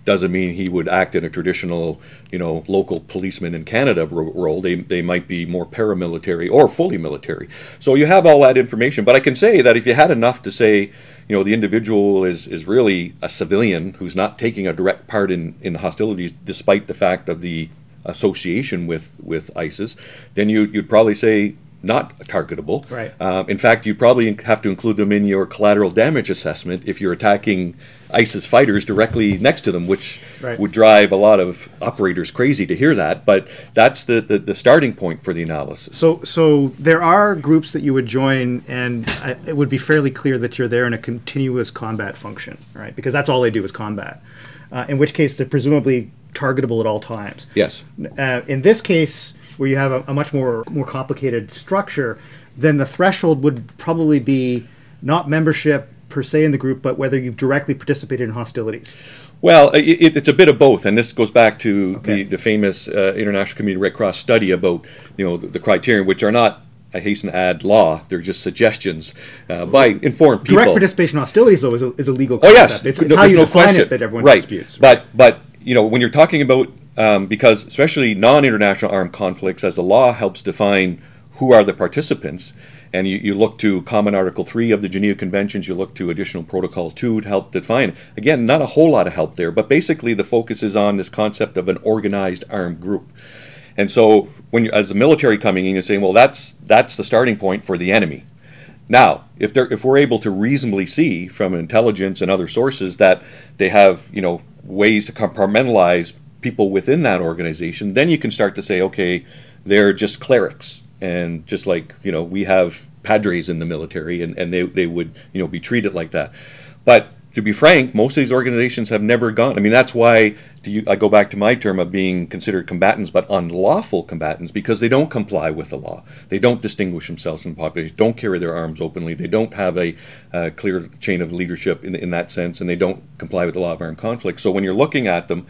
doesn't mean he would act in a traditional, local policeman in Canada role. They might be more paramilitary or fully military. So you have all that information. But I can say that if you had enough to say, the individual is really a civilian who's not taking a direct part in the hostilities, despite the fact of the association with ISIS, then you'd probably say not targetable. Right. In fact, you probably have to include them in your collateral damage assessment if you're attacking ISIS fighters directly next to them, which Right. would drive a lot of operators crazy to hear that. But that's the starting point for the analysis. So there are groups that you would join, and it would be fairly clear that you're there in a continuous combat function, right? Because that's all they do is combat. In which case, they're presumably targetable at all times. Yes. In this case, where you have a much more complicated structure, then the threshold would probably be not membership per se in the group, but whether you've directly participated in hostilities. Well, it's a bit of both, and this goes back to Okay. the famous International Community Red Cross study about the criteria, which are not, I hasten to add, law. They're just suggestions by informed people. Direct participation in hostilities, though, is a legal Oh concept. yes, It's how there's you no define question. it that everyone right. disputes. But when you're talking about because especially non-international armed conflicts, as the law helps define who are the participants, and you look to Common Article 3 of the Geneva Conventions, you look to Additional Protocol 2 to help define. Again, not a whole lot of help there, but basically the focus is on this concept of an organized armed group. And so when you, as the military coming in, you're saying, well, that's the starting point for the enemy. Now, if we're able to reasonably see from intelligence and other sources that they have, ways to compartmentalize people within that organization, then you can start to say, okay, they're just clerics. And just like, we have padres in the military, and they would, be treated like that. But to be frank, most of these organizations have never gone. I mean, that's why I go back to my term of being considered combatants, but unlawful combatants, because they don't comply with the law. They don't distinguish themselves from the population, don't carry their arms openly, they don't have a clear chain of leadership in that sense, and they don't comply with the law of armed conflict. So when you're looking at them,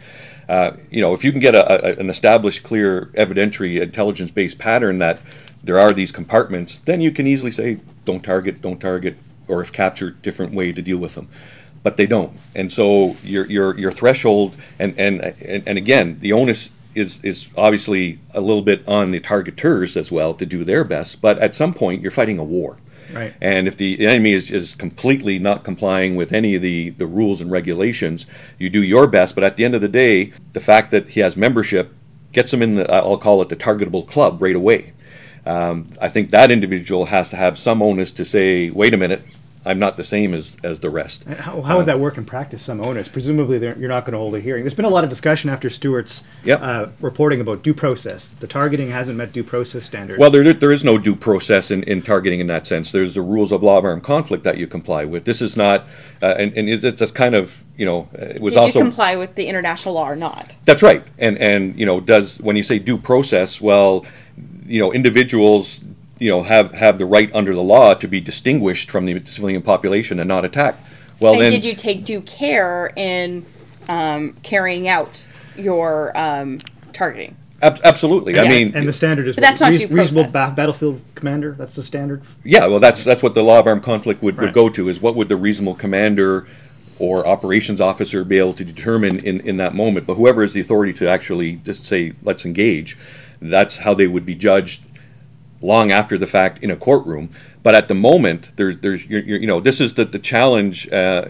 if you can get an established, clear, evidentiary, intelligence-based pattern that there are these compartments, then you can easily say, don't target, or if captured, different way to deal with them. But they don't, and so your threshold, and again, the onus is obviously a little bit on the targeters as well to do their best. But at some point, you're fighting a war, Right. and if the enemy is completely not complying with any of the rules and regulations, you do your best. But at the end of the day, the fact that he has membership gets him in the, I'll call it the targetable club right away. I think that individual has to have some onus to say, wait a minute, I'm not the same as the rest. How would that work in practice, some owners? Presumably you're not going to hold a hearing. There's been a lot of discussion after Stewart's Yep. reporting about due process. The targeting hasn't met due process standards. Well, there is no due process in targeting in that sense. There's the rules of law of armed conflict that you comply with. This is not, and it's kind of, it was Did also... you comply with the international law or not? That's right. And does, when you say due process, well, individuals have the right under the law to be distinguished from the civilian population and not attacked. Well, And then, did you take due care in carrying out your targeting? absolutely. I Yes. mean, and the standard is But that's not due reasonable process. battlefield commander. That's the standard. yeah. Well, that's what the law of armed conflict would Right. go to, is what would the reasonable commander or operations officer be able to determine in that moment. But whoever has the authority to actually just say, let's engage, that's how they would be judged long after the fact in a courtroom. But at the moment, there's this is the challenge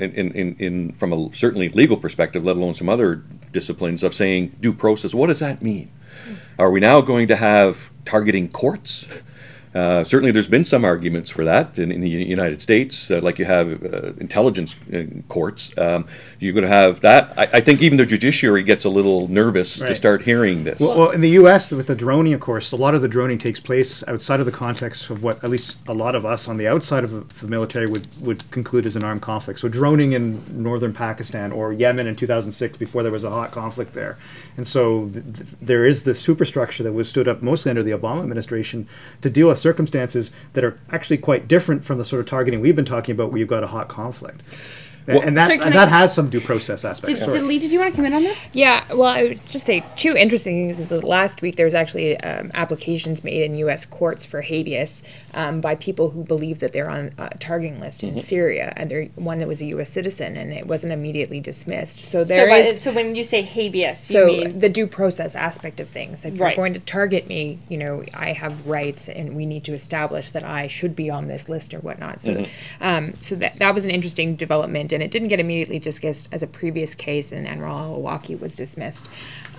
in from a certainly legal perspective, let alone some other disciplines, of saying due process. What does that mean? Are we now going to have targeting courts? Certainly, there's been some arguments for that in the United States, like you have intelligence courts. You're going to have that. I think even the judiciary gets a little nervous to Right. start hearing this. Well, in the U.S., with the droning, of course, a lot of the droning takes place outside of the context of what at least a lot of us on the outside of the military would conclude as an armed conflict. So droning in northern Pakistan or Yemen in 2006, before there was a hot conflict there. And so there is the superstructure that was stood up mostly under the Obama administration to deal with circumstances that are actually quite different from the sort of targeting we've been talking about, where you've got a hot conflict. and that Sorry, can and I- that has some due process aspects. Lee, did you want to come in on this? Yeah, well, I would just say two interesting things is that last week there was actually applications made in U.S. courts for habeas by people who believe that they're on a targeting list in Syria, and they're one that was a U.S. citizen, and it wasn't immediately dismissed. So So when you say habeas, you so mean the due process aspect of things. If Right. you're going to target me, I have rights, and we need to establish that I should be on this list or whatnot. So, so that was an interesting development, and it didn't get immediately discussed as a previous case, and Enral Awaki was dismissed.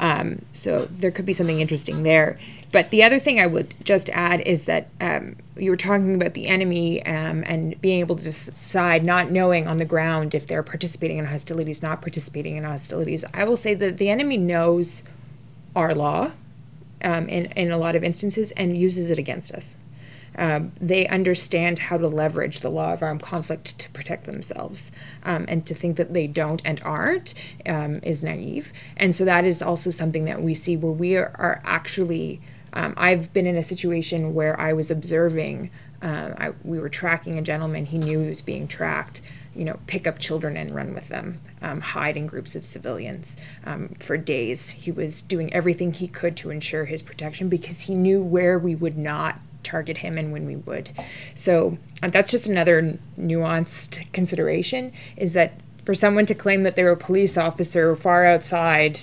So there could be something interesting there. But the other thing I would just add is that you were talking about the enemy and being able to decide, not knowing on the ground if they're participating in hostilities, not participating in hostilities. I will say that the enemy knows our law in a lot of instances and uses it against us. They understand how to leverage the law of armed conflict to protect themselves. And to think that they don't and aren't is naive. And so that is also something that we see where we are actually, I've been in a situation where I was observing, we were tracking a gentleman, he knew he was being tracked, pick up children and run with them, hide in groups of civilians. For days, he was doing everything he could to ensure his protection because he knew where we would not target him and when we would. So that's just another nuanced consideration, is that for someone to claim that they're a police officer far outside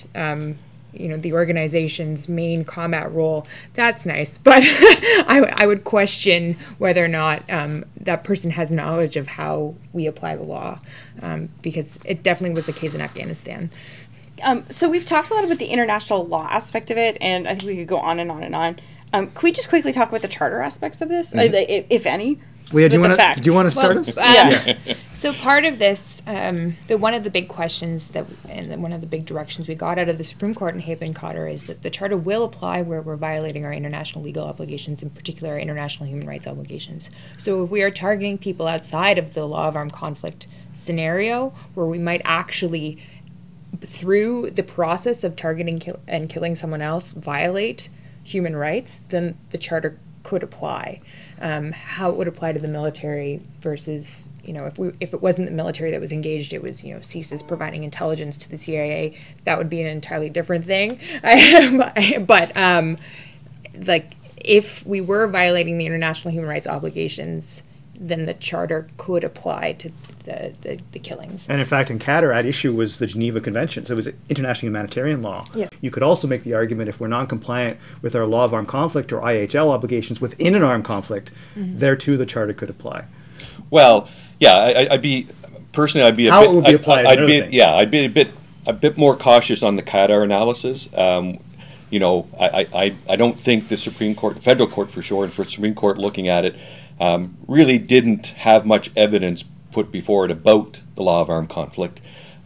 the organization's main combat role, that's nice. But I would question whether or not that person has knowledge of how we apply the law, because it definitely was the case in Afghanistan. So we've talked a lot about the international law aspect of it, and I think we could go on and on and on. Can we just quickly talk about the charter aspects of this, if any? Leah, do you With the want to start Well, us? Yeah. So part of this, one of the big questions and one of the big directions we got out of the Supreme Court in Habe and Cotter is that the Charter will apply where we're violating our international legal obligations, in particular our international human rights obligations. So if we are targeting people outside of the law of armed conflict scenario, where we might actually, through the process of targeting and killing someone else, violate human rights, then the Charter could apply. How it would apply to the military versus, if it wasn't the military that was engaged, it was, CSIS providing intelligence to the CIA, that would be an entirely different thing. But if we were violating the international human rights obligations, then the Charter could apply to the killings. And in fact, in Qatar, at issue was the Geneva Conventions. It was international humanitarian law. Yeah. You could also make the argument if we're non-compliant with our law of armed conflict or IHL obligations within an armed conflict, there too the Charter could apply. Well, yeah, I'd be personally, I'd be a How bit, it would be applied is I'd another be, thing. yeah, I'd be a bit more cautious on the Qatar analysis. I don't think the Supreme Court, federal court for sure, and for Supreme Court looking at it, really didn't have much evidence put before it about the law of armed conflict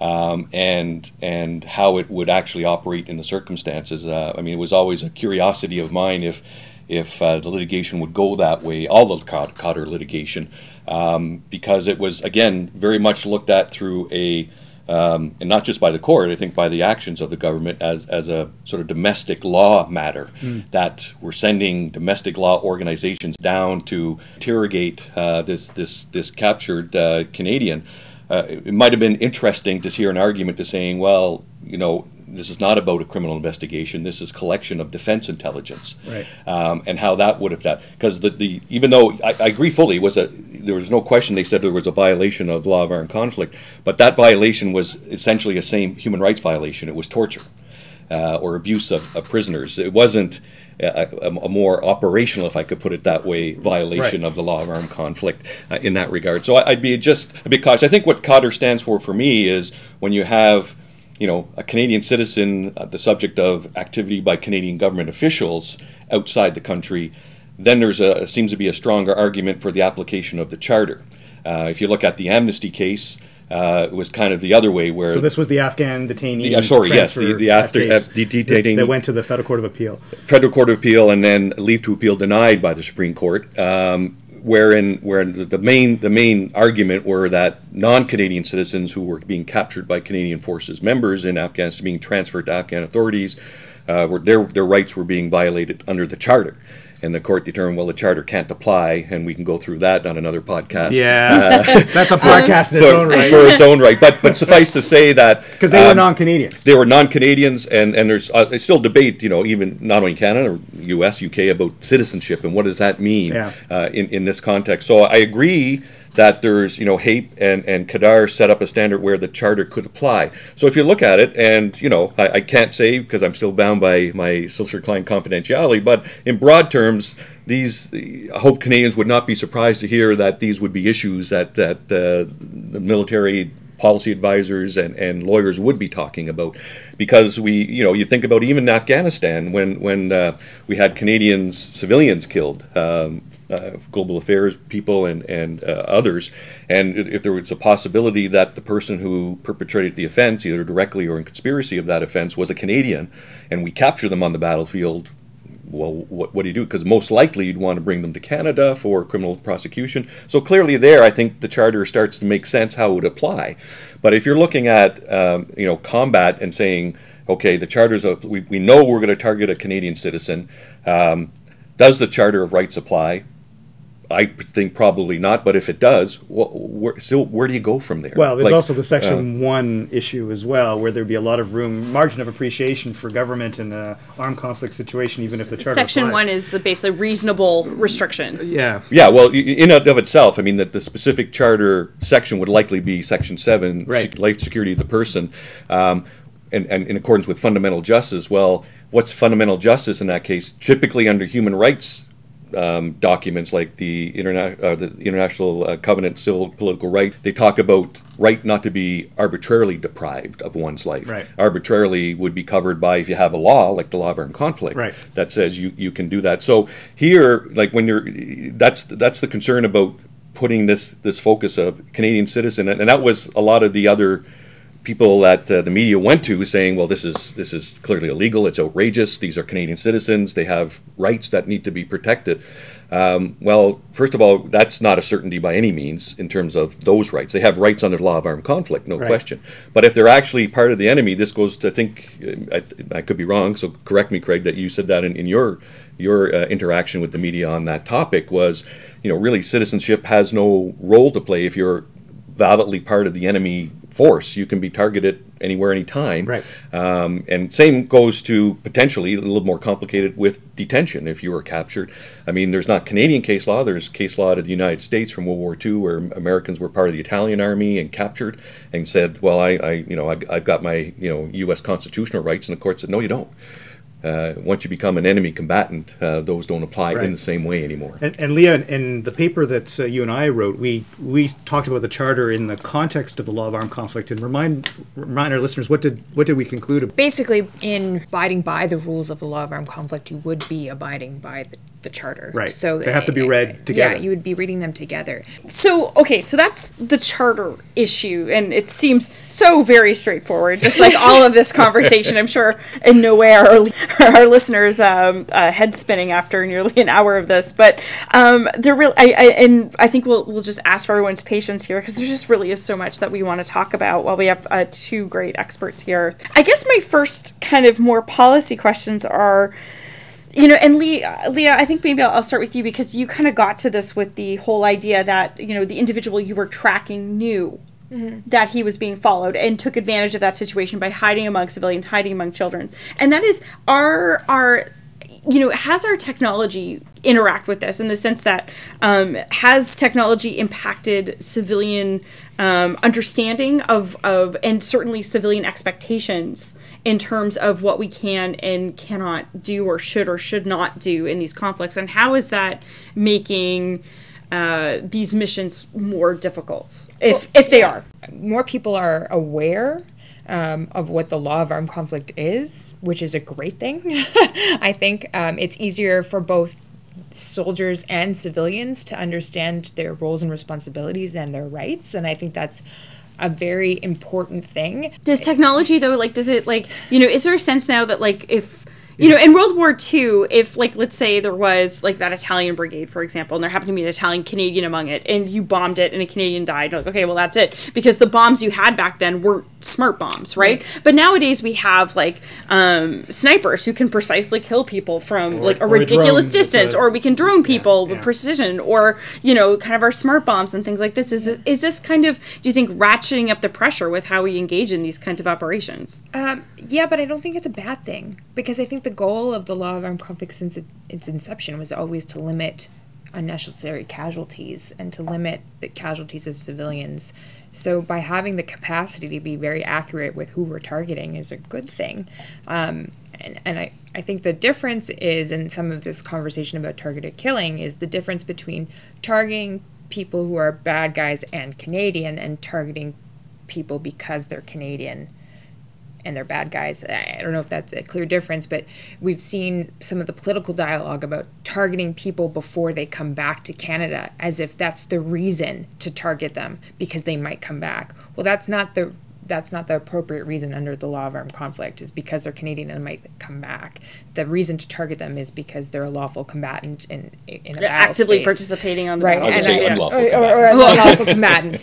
and how it would actually operate in the circumstances. It was always a curiosity of mine if the litigation would go that way, all the Cotter litigation, because it was, again, very much looked at through and not just by the court, I think by the actions of the government as a sort of domestic law matter, that we're sending domestic law organizations down to interrogate this captured Canadian. It might have been interesting to hear an argument to saying, well, this is not about a criminal investigation. This is collection of defense intelligence, Right. And how that would have done. Because even though I agree fully, there was no question. They said there was a violation of law of armed conflict, but that violation was essentially a same human rights violation. It was torture or abuse of prisoners. It wasn't a more operational, if I could put it that way, violation Right. of the law of armed conflict in that regard. So I'd be just a bit cautious. I think what Cotter stands for me is when you have a Canadian citizen, the subject of activity by Canadian government officials outside the country, then seems to be a stronger argument for the application of the Charter. If you look at the Amnesty case, it was kind of the other way where... So this was the Afghan detainee the detainee that went to the Federal Court of Appeal. Federal Court of Appeal, and then leave to appeal denied by the Supreme Court, wherein the main argument were that non-Canadian citizens who were being captured by Canadian Forces members in Afghanistan, being transferred to Afghan authorities, their rights were being violated under the Charter. and the court determined, well, the charter can't apply, and we can go through that on another podcast. Yeah, that's a podcast in its own right. For its own right. But suffice to say that Because they were non-Canadians. they were non-Canadians, and there's still debate, even not only Canada, or U.S., UK, about citizenship and what does that mean in this context. So I agree that there's, HAPE and Kadar set up a standard where the charter could apply. So if you look at it, and, I can't say because I'm still bound by my social client confidentiality, but in broad terms, I hope Canadians would not be surprised to hear that these would be issues that the military policy advisors and lawyers would be talking about, because you think about even Afghanistan when we had Canadians, civilians killed, global affairs people and others, and if there was a possibility that the person who perpetrated the offense, either directly or in conspiracy of that offense, was a Canadian, and we capture them on the battlefield. Well, what do you do? Because most likely you'd want to bring them to Canada for criminal prosecution. So clearly there, I think the charter starts to make sense how it would apply. But if you're looking at, combat and saying, okay, the charter's we know we're going to target a Canadian citizen. Does the Charter of Rights apply? I think probably not, but if it does, where do you go from there? Well, there's also the Section 1 issue as well, where there'd be a lot of margin of appreciation for government in an armed conflict situation, even if the Charter Section applied. 1 is the basically reasonable restrictions. Yeah. Yeah, well, in and of itself, I mean, that the specific charter section would likely be Section 7, Right. life security of the person, and in accordance with fundamental justice. Well, what's fundamental justice in that case? Typically under human rights documents like the International Covenant Civil Political Right, they talk about right not to be arbitrarily deprived of one's life. Right. Arbitrarily would be covered by if you have a law like the law of armed conflict Right. that says you can do that. So here, like when that's the concern about putting this focus of Canadian citizen, and that was a lot of the other people that the media went to saying, well, this is clearly illegal, it's outrageous, these are Canadian citizens, they have rights that need to be protected. Well, first of all, that's not a certainty by any means in terms of those rights. They have rights under the law of armed conflict, no Right. question. But if they're actually part of the enemy, this goes to, I think, I could be wrong, so correct me, Craig, that you said that in your interaction with the media on that topic was, really citizenship has no role to play if you're validly part of the enemy force. You can be targeted anywhere, anytime. Right. And same goes to potentially a little more complicated with detention if you were captured. I mean, there's not Canadian case law. There's case law to the United States from World War II where Americans were part of the Italian army and captured and said, well, I've got my U.S. constitutional rights, and the court said, no, you don't. Once you become an enemy combatant, those don't apply Right. in the same way anymore. And Leah, in the paper that you and I wrote, we talked about the Charter in the context of the law of armed conflict. And remind our listeners, what did we conclude? Basically, in abiding by the rules of the law of armed conflict, you would be abiding by the charter. Right. So They have to be read together. Yeah, you would be reading them together. So that's the charter issue, and it seems so very straightforward, just like all of this conversation. I'm sure in no way are our listeners head spinning after nearly an hour of this, but I think we'll just ask for everyone's patience here, because there just really is so much that we want to talk about while we have two great experts here. I guess my first kind of more policy questions are, and Leah, I think maybe I'll start with you, because you kind of got to this with the whole idea that, the individual you were tracking knew that he was being followed and took advantage of that situation by hiding among civilians, hiding among children. And that is has our technology interact with this in the sense that has technology impacted civilian understanding of and certainly civilian expectations in terms of what we can and cannot do or should not do in these conflicts, and how is that making these missions more difficult if they are? More people are aware of what the law of armed conflict is, which is a great thing. I think it's easier for both soldiers and civilians to understand their roles and responsibilities and their rights, and I think that's a very important thing. Does technology, though, is it is there a sense now that, if You know, in World War II, if, like, let's say there was, like, that Italian brigade, for example, and there happened to be an Italian Canadian among it, and you bombed it and a Canadian died, like, okay, well, that's it. Because the bombs you had back then weren't smart bombs, right? But nowadays we have, like, snipers who can precisely kill people from, like, a ridiculous distance, or we can drone people with precision, or, you know, kind of our smart bombs and things like this. Is this kind of, do you think, ratcheting up the pressure with how we engage in these kinds of operations? Yeah, but I don't think it's a bad thing, because I think the goal of the law of armed conflict since its inception was always to limit unnecessary casualties and to limit the casualties of civilians. So by having the capacity to be very accurate with who we're targeting is a good thing. And I think the difference is, in some of this conversation about targeted killing, is the difference between targeting people who are bad guys and Canadian and targeting people because they're Canadian and they're bad guys. I don't know if that's a clear difference, but we've seen some of the political dialogue about targeting people before they come back to Canada as if that's the reason to target them, because they might come back. Well, that's not the appropriate reason under the law of armed conflict, is because they're Canadian and might come back. The reason to target them is because they're a lawful combatant in a battle actively space. participating on the Right, battle. I would say unlawful or a lawful combatant.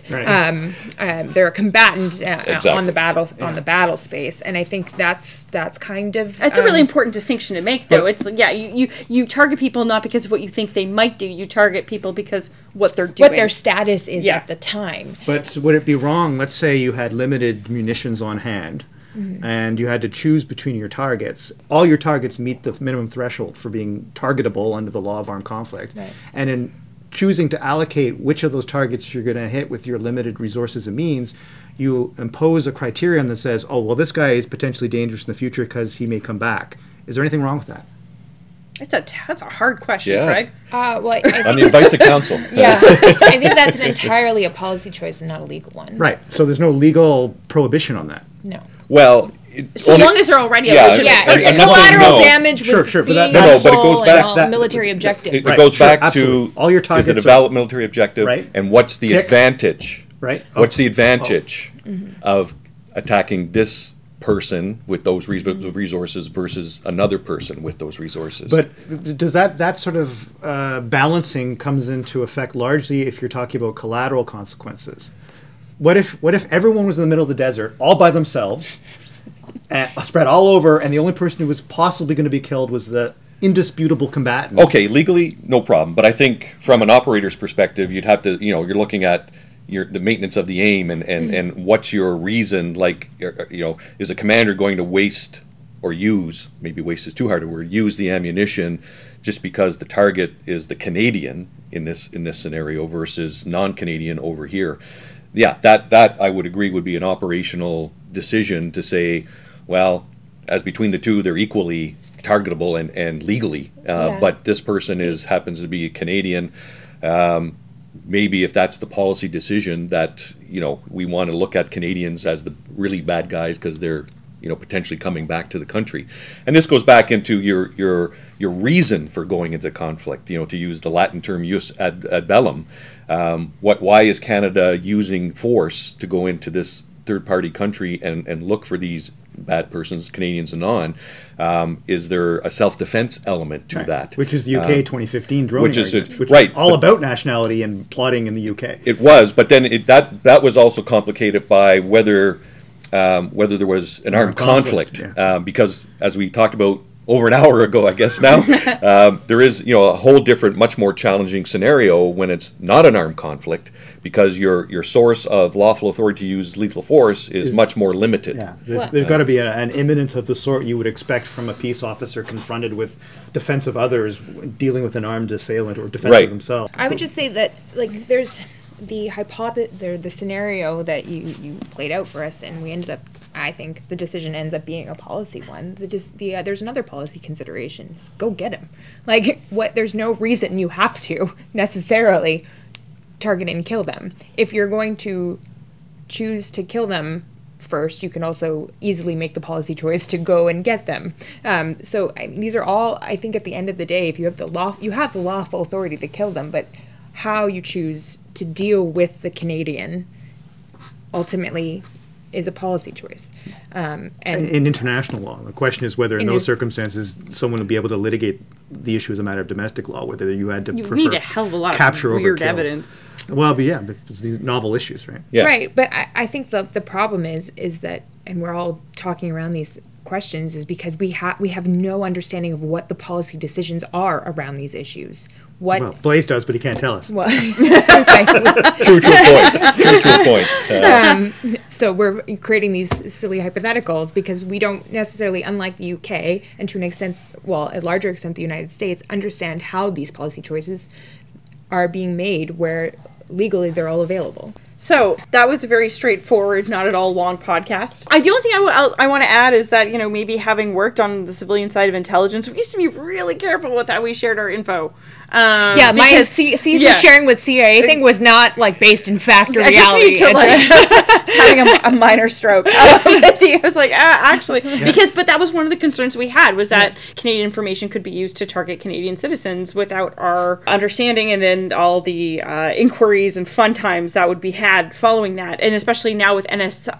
Right. They're a combatant Exactly. on the battle space, and I think that's kind of That's a really important distinction to make, though. It's like, you target people not because of what you think they might do. You target people because what they're doing. what their status is Yeah. at the time. But would it be wrong, let's say you had limited munitions on hand, and you had to choose between your targets. All your targets meet the minimum threshold for being targetable under the law of armed conflict. Right. And in choosing to allocate which of those targets you're going to hit with your limited resources and means, you impose a criterion that says, oh, well, this guy is potentially dangerous in the future because he may come back. Is there anything wrong with that? That's a hard question, Yeah. Craig. Well, I On think the advice of counsel. yeah, I think that's entirely a policy choice and not a legal one. Right. So there's no legal prohibition on that. No. Well, So long as they're already a legitimate Yeah, target. I'm not saying collateral no. damage was Sure, but being that- No, but it useful goes back- and that- military objective. it Right, goes sure, back absolutely. to, All your is targets it a are- valid military objective? Right. And what's the Tick. advantage? Right. What's the advantage of attacking this person with those resources versus another person with those resources? But does that sort of balancing comes into effect largely if you're talking about collateral consequences? What if everyone was in the middle of the desert all by themselves, spread all over, and the only person who was possibly going to be killed was the indisputable combatant? Okay, legally, no problem. But I think from an operator's perspective, you'd have to, you're looking at the maintenance of the aim and what's your reason, like, is a commander going to waste or use, maybe waste is too hard a word, use the ammunition just because the target is the Canadian in this scenario versus non-Canadian over here? Yeah, that I would agree would be an operational decision to say, well, as between the two, they're equally targetable and legally, but this person happens to be a Canadian. Maybe if that's the policy decision that we want to look at Canadians as the really bad guys because they're potentially coming back to the country, and this goes back into your reason for going into conflict. To use the Latin term "jus ad bellum," why is Canada using force to go into this third-party country and look for these bad persons, Canadians and non? Is there a self-defense element to that? Which is the UK 2015 droning which is argument, which right, is all but- about nationality and plotting in the UK. It was, but then that was also complicated by whether there was an armed conflict, conflict, because as we talked about over an hour ago, I guess now, there is a whole different, much more challenging scenario when it's not an armed conflict, because your source of lawful authority to use lethal force is much more limited. Yeah, there's got to be an imminence of the sort you would expect from a peace officer confronted with defense of others dealing with an armed assailant or defense Right. of themselves. I would just say that, like, there's the the scenario that you played out for us, and we ended up, I think the decision ends up being a policy one. There's another policy consideration. Is go get him. Like, there's no reason you have to necessarily target and kill them. If you're going to choose to kill them first, you can also easily make the policy choice to go and get them. These are all, I think, at the end of the day, if you have you have the lawful authority to kill them, but how you choose to deal with the Canadian ultimately is a policy choice. And in international law, the question is whether in those circumstances someone would be able to litigate the issue as a matter of domestic law, whether you had to You prefer need a hell of a lot capture of weird overkill. evidence. Well, but yeah, because these novel issues, right? Yeah. Right, but I think the problem is that, and we're all talking around these questions, is because we have no understanding of what the policy decisions are around these issues. What Well, Blaze does, but he can't tell us. well, precisely. True to a point. True to a point. So we're creating these silly hypotheticals because we don't necessarily, unlike the UK, and to an extent, well, a larger extent, the United States, understand how these policy choices are being made where legally they're all available. So that was a very straightforward, not at all long podcast. The only thing I want to add is that, maybe having worked on the civilian side of intelligence, we used to be really careful with how we shared our info. Yeah, my because- CISA sharing with CIA thing was not like based in fact or I just reality. need to having a minor stroke. I was like, actually, but that was one of the concerns we had, was that Canadian information could be used to target Canadian citizens without our understanding, and then all the inquiries and fun times that would be had following that, and especially now with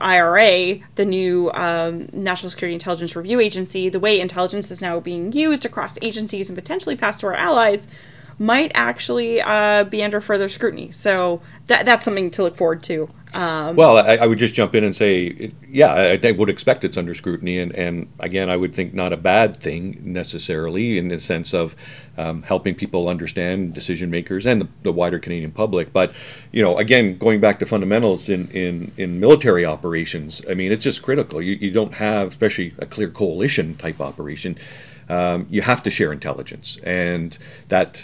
NSIRA, the new National Security Intelligence Review Agency, the way intelligence is now being used across agencies and potentially passed to our allies might actually be under further scrutiny. So that's something to look forward to. Well, I would just jump in and say, I would expect it's under scrutiny, and again, I would think not a bad thing necessarily in the sense of helping people understand, decision makers and the wider Canadian public. But again, going back to fundamentals in military operations, I mean, it's just critical. You don't have, especially a clear coalition type operation, you have to share intelligence, and that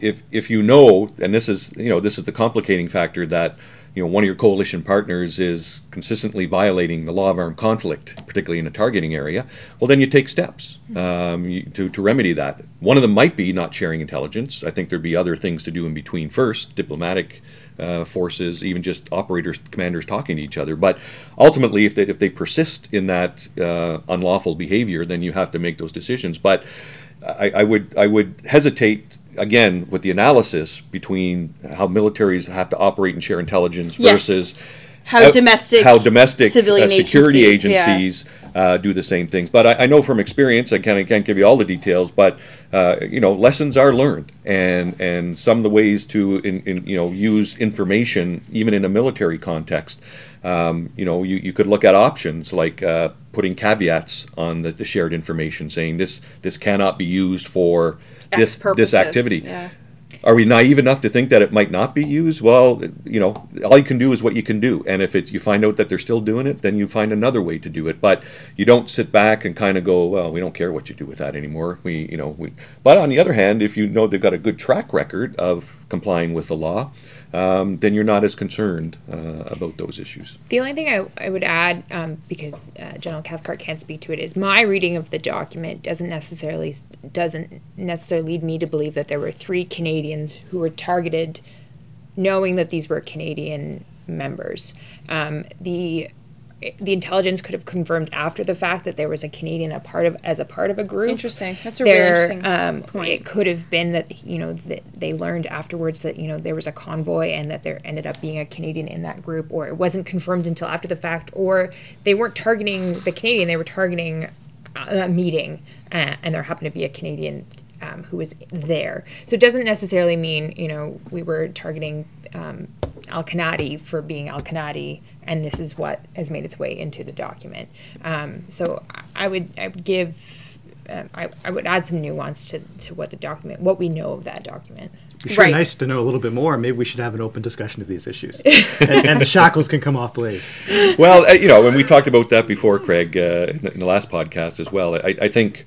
if and this is the complicating factor, that one of your coalition partners is consistently violating the law of armed conflict, particularly in a targeting area, well, then you take steps to remedy that. One of them might be not sharing intelligence. I think there'd be other things to do in between first, diplomatic forces, even just operators, commanders talking to each other. But ultimately, if they persist in that unlawful behavior, then you have to make those decisions. But I would hesitate, again, with the analysis between how militaries have to operate and share intelligence versus how domestic civilian security agencies yeah. Do the same things. But I know from experience, I can't give you all the details, but lessons are learned, and some of the ways to use information even in a military context. You could look at options like putting caveats on the shared information, saying this cannot be used for this activity. Yeah. Are we naive enough to think that it might not be used? Well, all you can do is what you can do, and if you find out that they're still doing it, then you find another way to do it. But you don't sit back and kind of go, well, we don't care what you do with that anymore. But on the other hand, if you know they've got a good track record of complying with the law, then you're not as concerned about those issues. The only thing I would add, because General Cathcart can't speak to it, is my reading of the document doesn't necessarily lead me to believe that there were 3 Canadians who were targeted, knowing that these were Canadian members. The intelligence could have confirmed after the fact that there was a Canadian as a part of a group. Interesting. That's a really interesting point. It could have been that that they learned afterwards that there was a convoy and that there ended up being a Canadian in that group, or it wasn't confirmed until after the fact, or they weren't targeting the Canadian, they were targeting a meeting, and there happened to be a Canadian who was there. So it doesn't necessarily mean we were targeting Al-Kanadi for being Al-Kanadi, and this is what has made its way into the document. So I would add some nuance to what we know of that document. It'd be sure Right. nice to know a little bit more. Maybe we should have an open discussion of these issues, and the shackles can come off Blaze. Well, and we talked about that before, Craig, in the last podcast as well. I think,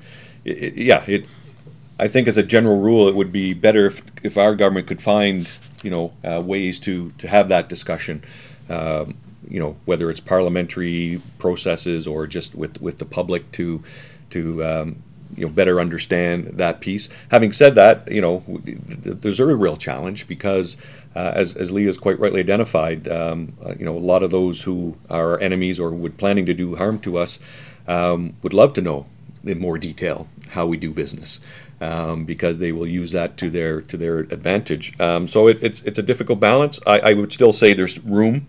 I think as a general rule, it would be better if our government could find, ways to have that discussion. Whether it's parliamentary processes or just with the public to better understand that piece. Having said that, there's a real challenge because, as Leah has quite rightly identified, a lot of those who are enemies or would planning to do harm to us would love to know in more detail how we do business, because they will use that to their advantage. So it's a difficult balance. I would still say there's room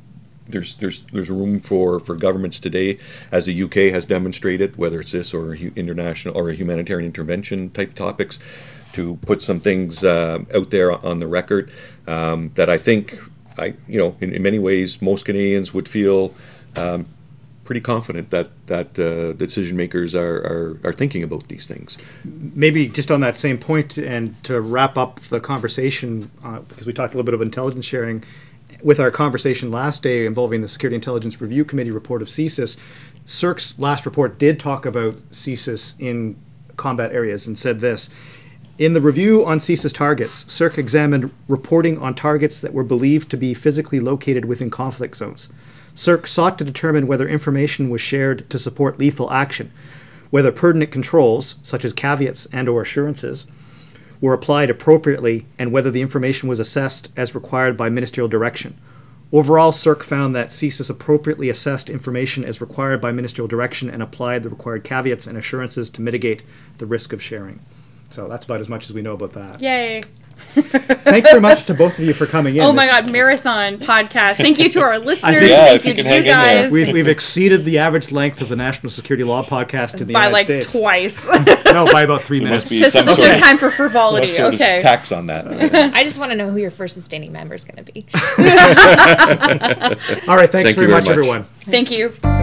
there's room for governments today, as the UK has demonstrated, whether it's this or international or humanitarian intervention type topics, to put some things out there on the record that I think in many ways most Canadians would feel pretty confident that decision makers are thinking about these things. Maybe just on that same point, and to wrap up the conversation, because we talked a little bit of intelligence sharing, with our conversation last day involving the Security Intelligence Review Committee report of CSIS, CSIRC's last report did talk about CSIS in combat areas and said this: in the review on CSIS targets, CSIRC examined reporting on targets that were believed to be physically located within conflict zones. CSIRC sought to determine whether information was shared to support lethal action, whether pertinent controls, such as caveats and/or assurances, were applied appropriately, and whether the information was assessed as required by ministerial direction. Overall, CSIRC found that CSIS appropriately assessed information as required by ministerial direction and applied the required caveats and assurances to mitigate the risk of sharing. So that's about as much as we know about that. Yay. Thank you very much to both of you for coming in. Oh my God, marathon podcast. Thank you to our listeners. if Thank you you to can hang you in there. guys. We've exceeded the average length of the National Security Law podcast in the By United like States. twice. No, by about 3 minutes. must be Just some there's sort no of- time for frivolity. Sort of Okay. tax on that. I just want to know who your first sustaining member is going to be. All right, thanks Thank you very very much, much. everyone. Thank you.